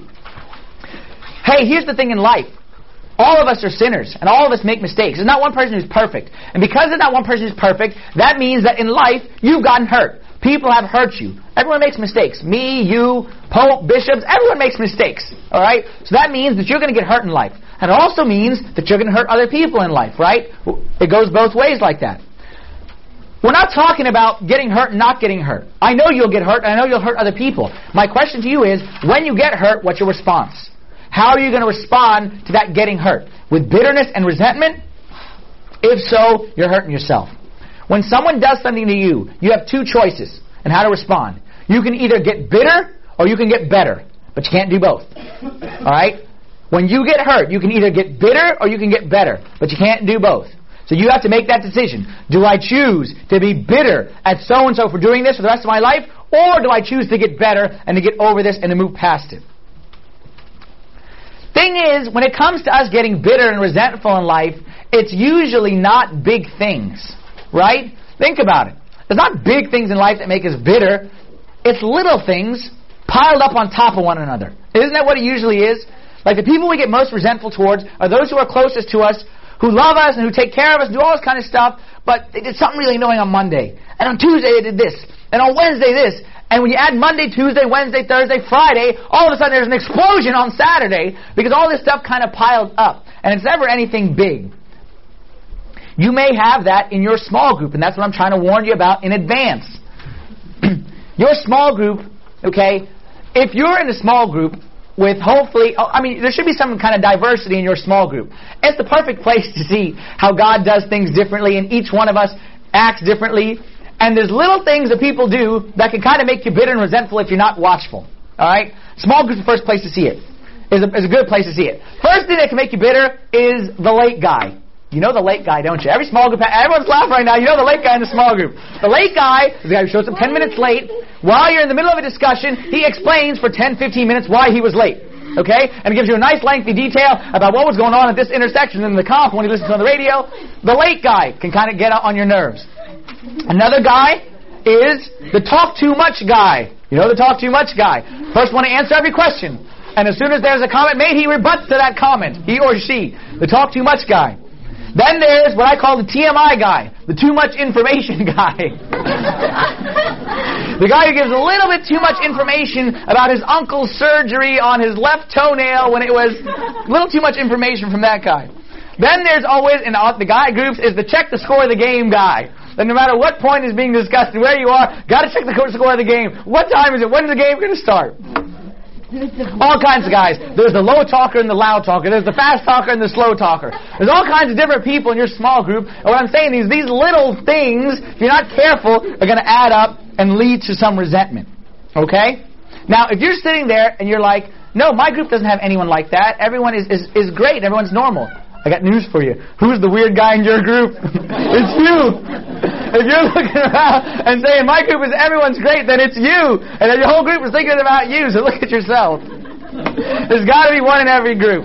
Hey, here's the thing in life. All of us are sinners, and all of us make mistakes. There's not one person who's perfect. And because there's not one person who's perfect, that means that in life, you've gotten hurt. People have hurt you. Everyone makes mistakes. Me, you, Pope, bishops, everyone makes mistakes. Alright? So that means that you're going to get hurt in life. And it also means that you're going to hurt other people in life, right? It goes both ways like that. We're not talking about getting hurt and not getting hurt. I know you'll get hurt, and I know you'll hurt other people. My question to you is, when you get hurt, what's your response? How are you going to respond to that getting hurt? With bitterness and resentment? If so, you're hurting yourself. When someone does something to you, you have two choices on how to respond. You can either get bitter or you can get better. But you can't do both. Alright? When you get hurt, you can either get bitter or you can get better. But you can't do both. So you have to make that decision. Do I choose to be bitter at so-and-so for doing this for the rest of my life? Or do I choose to get better and to get over this and to move past it? Thing is, when it comes to us getting bitter and resentful in life, it's usually not big things. Right? Think about it. There's not big things in life that make us bitter. It's little things piled up on top of one another. Isn't that what it usually is? Like the people we get most resentful towards are those who are closest to us, who love us and who take care of us and do all this kind of stuff, but they did something really annoying on Monday. And on Tuesday they did this. And on Wednesday this. And when you add Monday, Tuesday, Wednesday, Thursday, Friday, all of a sudden there's an explosion on Saturday because all this stuff kind of piled up. And it's never anything big. You may have that in your small group, and that's what I'm trying to warn you about in advance. Your small group, okay, if you're in a small group with hopefully, there should be some kind of diversity in your small group. It's the perfect place to see how God does things differently, and each one of us acts differently. And there's little things that people do that can kind of make you bitter and resentful if you're not watchful. Alright? Small group's the first place to see it. Is a good place to see it. First thing that can make you bitter is the late guy. You know the late guy, don't you? Every small group, everyone's laughing right now. You know the late guy in the small group. The late guy is the guy who shows up 10 minutes late. While you're in the middle of a discussion, he explains for 10, 15 minutes why he was late. Okay? And gives you a nice lengthy detail about what was going on at this intersection in the comp when he listens on the radio. The late guy can kind of get on your nerves. Another guy is the talk too much guy. You know the talk too much guy. First one to answer every question. And as soon as there's a comment made, he rebuts to that comment. He or she. The talk too much guy. Then there's what I call the TMI guy. The too much information guy. The guy who gives a little bit too much information about his uncle's surgery on his left toenail when it was a little too much information from that guy. Then there's always, in the guy groups, is the check the score of the game guy. That no matter what point is being discussed and where you are, got to check the score of the game. What time is it? When's the game going to start? All kinds of guys. There's the low talker and the loud talker. There's the fast talker and the slow talker. There's all kinds of different people in your small group. And what I'm saying is these little things, if you're not careful, are going to add up and lead to some resentment. Okay? Now, if you're sitting there and you're like, no, my group doesn't have anyone like that. Everyone is great. Everyone's normal. I got news for you. Who's the weird guy in your group? It's you. If you're looking around and saying, my group is everyone's great, then it's you. And then your whole group is thinking about you, so look at yourself. There's got to be one in every group.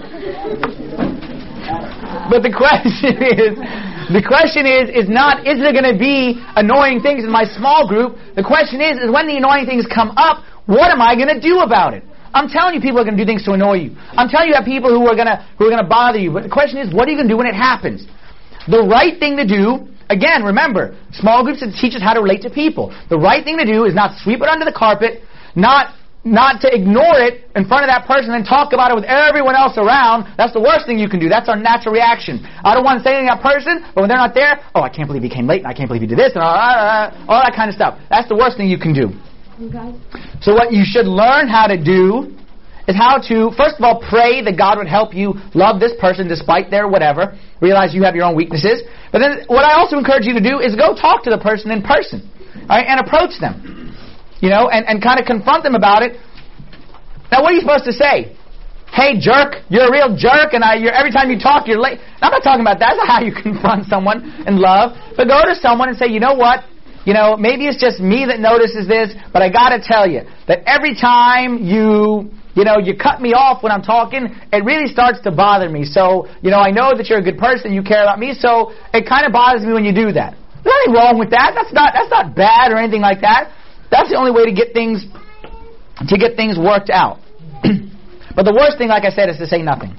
But the question is not, is there going to be annoying things in my small group? The question is when the annoying things come up, what am I going to do about it? I'm telling you people are going to do things to annoy you. I'm telling you have people who are going to bother you. But the question is, what are you going to do when it happens? The right thing to do, again, remember, small groups teach us how to relate to people. The right thing to do is not sweep it under the carpet, not to ignore it in front of that person and talk about it with everyone else around. That's the worst thing you can do. That's our natural reaction. I don't want to say anything to that person, but when they're not there, oh, I can't believe he came late, and I can't believe he did this, and all that kind of stuff. That's the worst thing you can do. Okay. So what you should learn how to do is how to, first of all, pray that God would help you love this person despite their whatever. Realize you have your own weaknesses. But then what I also encourage you to do is go talk to the person in person. All right, and approach them. You know, and kind of confront them about it. Now, what are you supposed to say? Hey, jerk, you're a real jerk, and every time you talk, you're late. I'm not talking about that. That's not how you confront someone in love. But go to someone and say, you know what? You know, maybe it's just me that notices this, but I got to tell you that every time you cut me off when I'm talking, it really starts to bother me. So, I know that you're a good person, you care about me, so it kind of bothers me when you do that. There's nothing wrong with that. That's not bad or anything like that. That's the only way to get things worked out. But the worst thing, like I said, is to say nothing.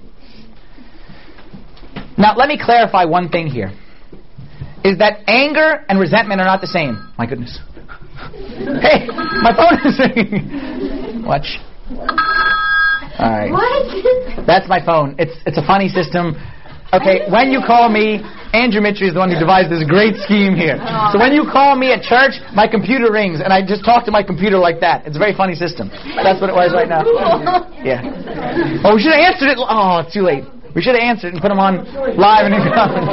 Now, let me clarify one thing here. Is that anger and resentment are not the same. My goodness. Hey, my phone is ringing. Watch. All right. What? That's my phone. It's a funny system. Okay, when you call me, Andrew Mitri is the one who devised this great scheme here. So when you call me at church, my computer rings, and I just talk to my computer like that. It's a very funny system. That's what it was right now. Yeah. Oh, we should have answered it. Oh, it's too late. We should have answered and put them on live and in conference.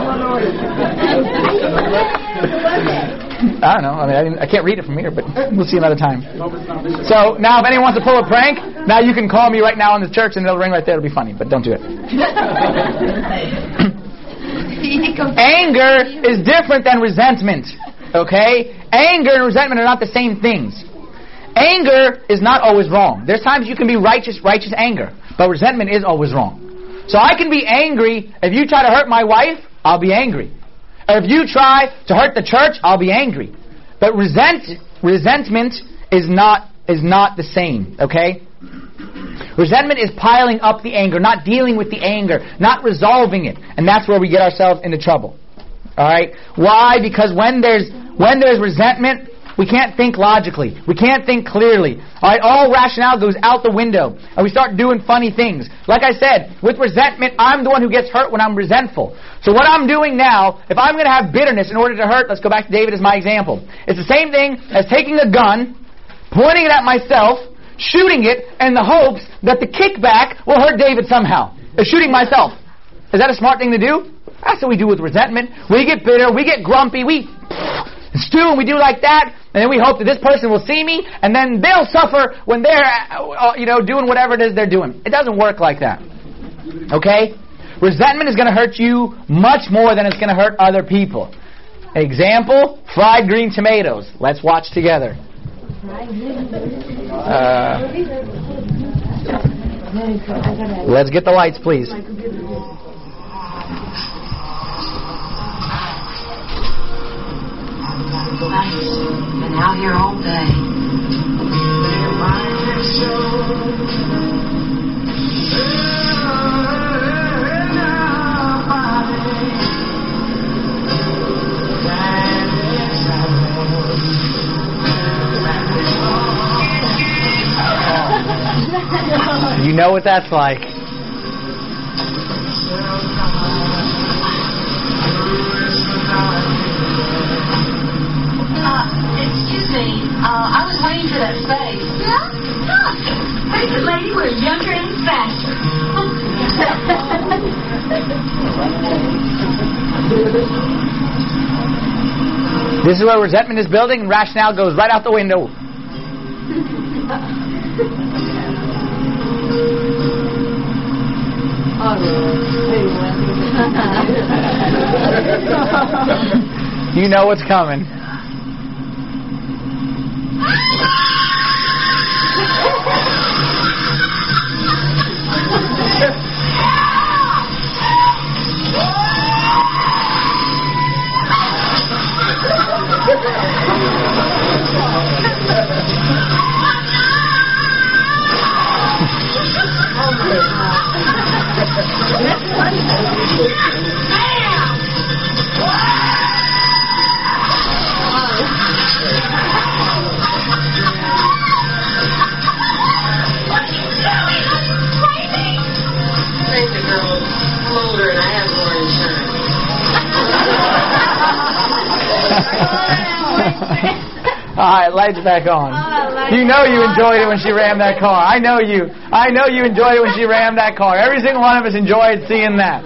I don't know. I mean, I can't read it from here, but we'll see another time. So now, if anyone wants to pull a prank, now you can call me right now in the church, and it'll ring right there. It'll be funny, but don't do it. Anger is different than resentment. Okay? Anger and resentment are not the same things. Anger is not always wrong. There's times you can be righteous anger, but resentment is always wrong. So I can be angry. If you try to hurt my wife, I'll be angry. Or if you try to hurt the church, I'll be angry. But resentment is not the same, okay? Resentment is piling up the anger, not dealing with the anger, not resolving it. And that's where we get ourselves into trouble. All right? Why? Because when there's resentment, we can't think logically. We can't think clearly. All right, all rationale goes out the window, and we start doing funny things. Like I said, with resentment, I'm the one who gets hurt when I'm resentful. So what I'm doing now, if I'm going to have bitterness in order to hurt, let's go back to David as my example. It's the same thing as taking a gun, pointing it at myself, shooting it, in the hopes that the kickback will hurt David somehow. Shooting myself. Is that a smart thing to do? That's what we do with resentment. We get bitter, we get grumpy, we stew, and we do like that, and then we hope that this person will see me, and then they'll suffer when they're, doing whatever it is they're doing. It doesn't work like that. Okay? resentment is going to hurt you much more than it's going to hurt other people. Example, fried green tomatoes. Let's watch together. Let's get the lights, please. Been out here all day. You know what that's like. Excuse me. I was waiting for that space. Yeah? Look! Face it, lady, we're younger and faster. This is where resentment is building and rationale goes right out the window. You know what's coming. Alright, lights back on. You know you enjoyed it when she rammed that car. I know you enjoyed it when she rammed that car. Every single one of us enjoyed seeing that.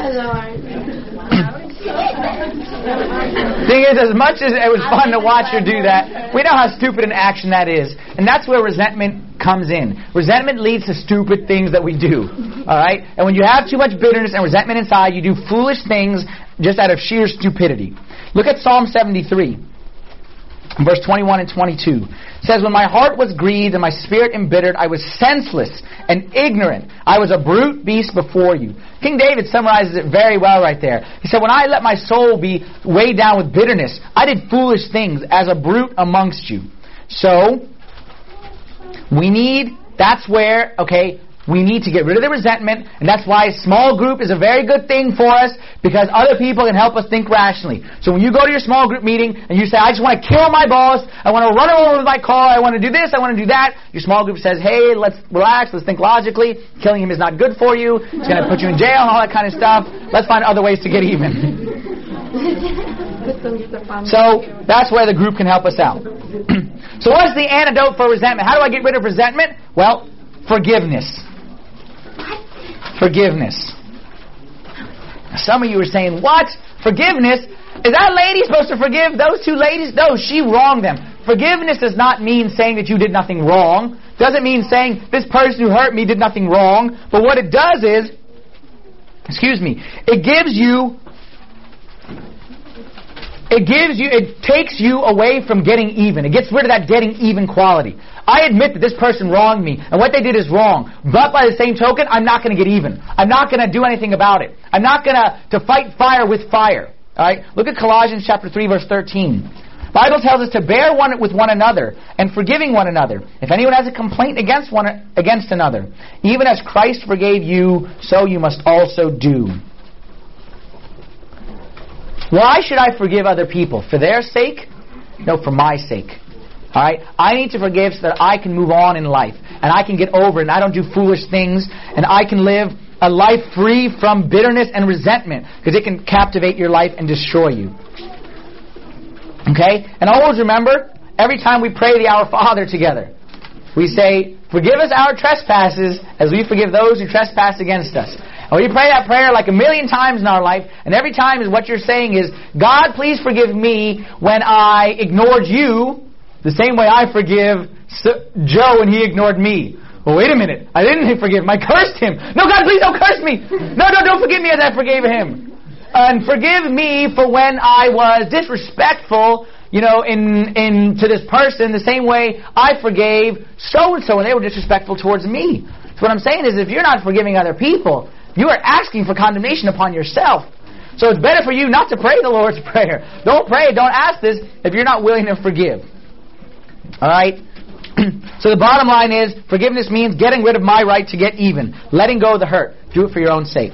Thing is, as much as it was fun to watch her do that, we know how stupid an action that is. And that's where resentment comes in. Resentment leads to stupid things that we do. Alright? And when you have too much bitterness and resentment inside, you do foolish things just out of sheer stupidity. Look at Psalm 73. Verse 21 and 22. It says, when my heart was grieved and my spirit embittered, I was senseless and ignorant. I was a brute beast before you. King David summarizes it very well right there. He said, when I let my soul be weighed down with bitterness, I did foolish things as a brute amongst you. So, that's where, we need to get rid of the resentment, and that's why a small group is a very good thing for us, because other people can help us think rationally. So when you go to your small group meeting and you say, I just want to kill my boss, I want to run him over with my car, I want to do this, I want to do that, your small group says, hey, let's relax, let's think logically, killing him is not good for you, it's going to put you in jail and all that kind of stuff, let's find other ways to get even. So that's where the group can help us out. So what's the antidote for resentment? How do I get rid of resentment? Well, forgiveness. Forgiveness. Some of you are saying, what? Forgiveness? Is that lady supposed to forgive those two ladies? No, she wronged them. Forgiveness does not mean saying that you did nothing wrong. Doesn't mean saying this person who hurt me did nothing wrong. But what it does is, it takes you away from getting even. It gets rid of that getting even quality. I admit that this person wronged me, and what they did is wrong. But by the same token, I'm not going to get even. I'm not going to do anything about it. I'm not going to fight fire with fire. All right? Look at Colossians chapter 3, verse 13. The Bible tells us to bear one with one another and forgiving one another. If anyone has a complaint against another, even as Christ forgave you, so you must also do. Why should I forgive other people? For their sake? No, for my sake. Alright? I need to forgive so that I can move on in life. And I can get over it. And I don't do foolish things. And I can live a life free from bitterness and resentment. Because it can captivate your life and destroy you. Okay? And always remember, every time we pray the Our Father together, we say, forgive us our trespasses as we forgive those who trespass against us. And we pray that prayer like 1,000,000 times in our life, and every time is what you're saying is, God, please forgive me when I ignored you, the same way I forgive Joe when he ignored me. well, wait a minute. I didn't forgive him. I cursed him. No, God, please don't curse me. No, don't forgive me as I forgave him. And forgive me for when I was disrespectful, to this person the same way I forgave so-and-so when they were disrespectful towards me. So what I'm saying is if you're not forgiving other people, you are asking for condemnation upon yourself. So it's better for you not to pray the Lord's Prayer. Don't pray, don't ask this if you're not willing to forgive. Alright? So the bottom line is, forgiveness means getting rid of my right to get even. Letting go of the hurt. Do it for your own sake.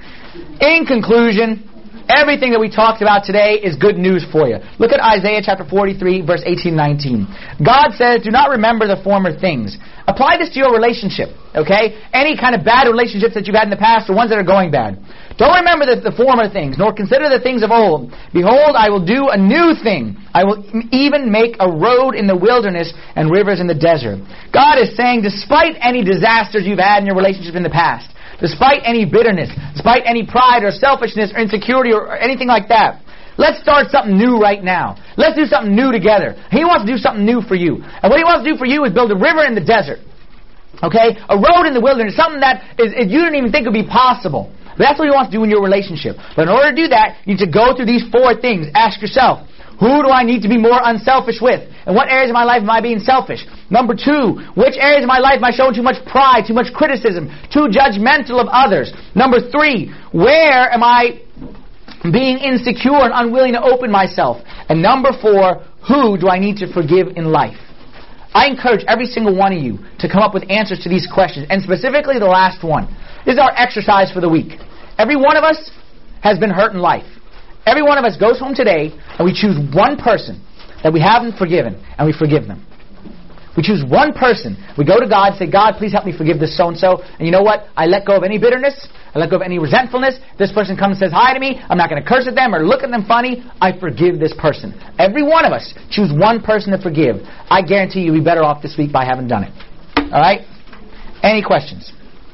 In conclusion, everything that we talked about today is good news for you. Look at Isaiah chapter 43, verse 18-19. God says, do not remember the former things. Apply this to your relationship, okay? Any kind of bad relationships that you've had in the past or ones that are going bad. Don't remember the former things, nor consider the things of old. Behold, I will do a new thing. I will even make a road in the wilderness and rivers in the desert. God is saying, despite any disasters you've had in your relationship in the past, despite any bitterness, despite any pride or selfishness or insecurity or anything like that, let's start something new right now. Let's do something new together. He wants to do something new for you. And what He wants to do for you is build a river in the desert. Okay? A road in the wilderness. Something that you didn't even think would be possible. But that's what He wants to do in your relationship. But in order to do that, you need to go through these 4 things. Ask yourself, who do I need to be more unselfish with? In what areas of my life am I being selfish? Number 2, which areas of my life am I showing too much pride, too much criticism, too judgmental of others? Number 3, where am I being insecure and unwilling to open myself? And number 4, who do I need to forgive in life? I encourage every single one of you to come up with answers to these questions, and specifically the last one. This is our exercise for the week. Every one of us has been hurt in life. Every one of us goes home today and we choose one person that we haven't forgiven and we forgive them. We choose one person. We go to God and say, God, please help me forgive this so-and-so. And you know what? I let go of any bitterness. I let go of any resentfulness. This person comes and says hi to me. I'm not going to curse at them or look at them funny. I forgive this person. Every one of us choose one person to forgive. I guarantee you'll be better off this week by having done it. All right? Any questions?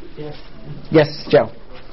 Yes, Joe.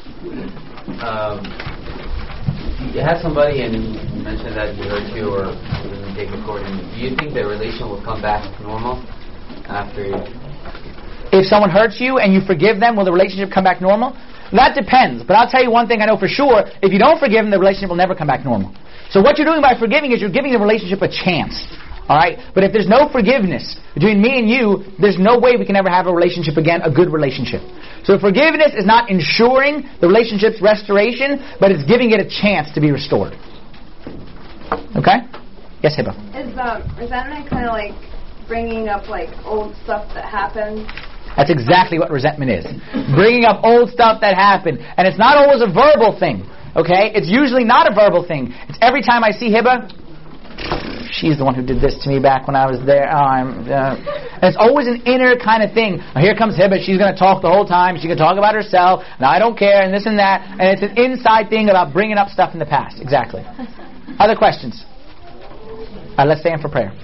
You had somebody and you mentioned that he hurt you or didn't take accordingly. Do you think the relation will come back normal after you? If someone hurts you and you forgive them, will the relationship come back normal? That depends. But I'll tell you one thing I know for sure. If you don't forgive them, the relationship will never come back normal. So what you're doing by forgiving is you're giving the relationship a chance. Alright? But if there's no forgiveness between me and you, there's no way we can ever have a relationship again, a good relationship. So forgiveness is not ensuring the relationship's restoration, but it's giving it a chance to be restored. Okay? Yes, Hiba? Is resentment kind of like bringing up like old stuff that happened? That's exactly what resentment is. Bringing up old stuff that happened. And it's not always a verbal thing. Okay? It's usually not a verbal thing. It's every time I see Hiba, she's the one who did this to me back when I was there. And it's always an inner kind of thing. Now, here comes Hiba. She's going to talk the whole time. She's going to talk about herself. And I don't care. And this and that. And it's an inside thing about bringing up stuff in the past. Exactly. Other questions? Let's stand for prayer.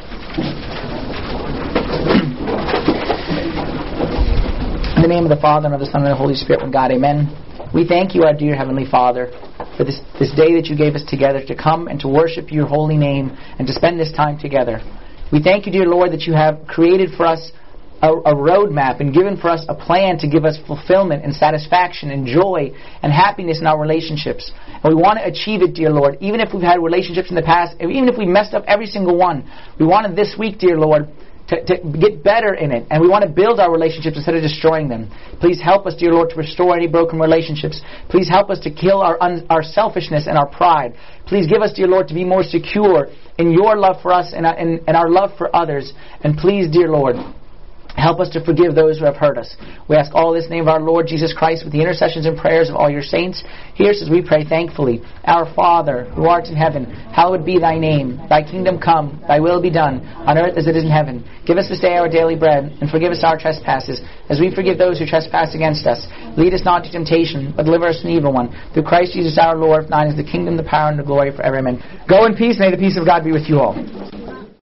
In the name of the Father, and of the Son, and of the Holy Spirit, and God, amen. We thank you, our dear Heavenly Father, for this day that you gave us together to come and to worship your holy name and to spend this time together. We thank you, dear Lord, that you have created for us a roadmap and given for us a plan to give us fulfillment and satisfaction and joy and happiness in our relationships. And we want to achieve it, dear Lord, even if we've had relationships in the past, even if we messed up every single one. We wanted this week, dear Lord, to get better in it, and we want to build our relationships instead of destroying them. Please help us, dear Lord, to restore any broken relationships. Please help us to kill our selfishness and our pride. Please give us, dear Lord, to be more secure in your love for us and our love for others. And please, dear Lord, help us to forgive those who have hurt us. We ask all this in the name of our Lord Jesus Christ with the intercessions and prayers of all your saints. Hear us as we pray thankfully. Our Father, who art in heaven, hallowed be thy name. Thy kingdom come, thy will be done, on earth as it is in heaven. Give us this day our daily bread, and forgive us our trespasses, as we forgive those who trespass against us. Lead us not into temptation, but deliver us from the evil one. Through Christ Jesus our Lord, thine is the kingdom, the power, and the glory forever. Amen. Go in peace, may the peace of God be with you all.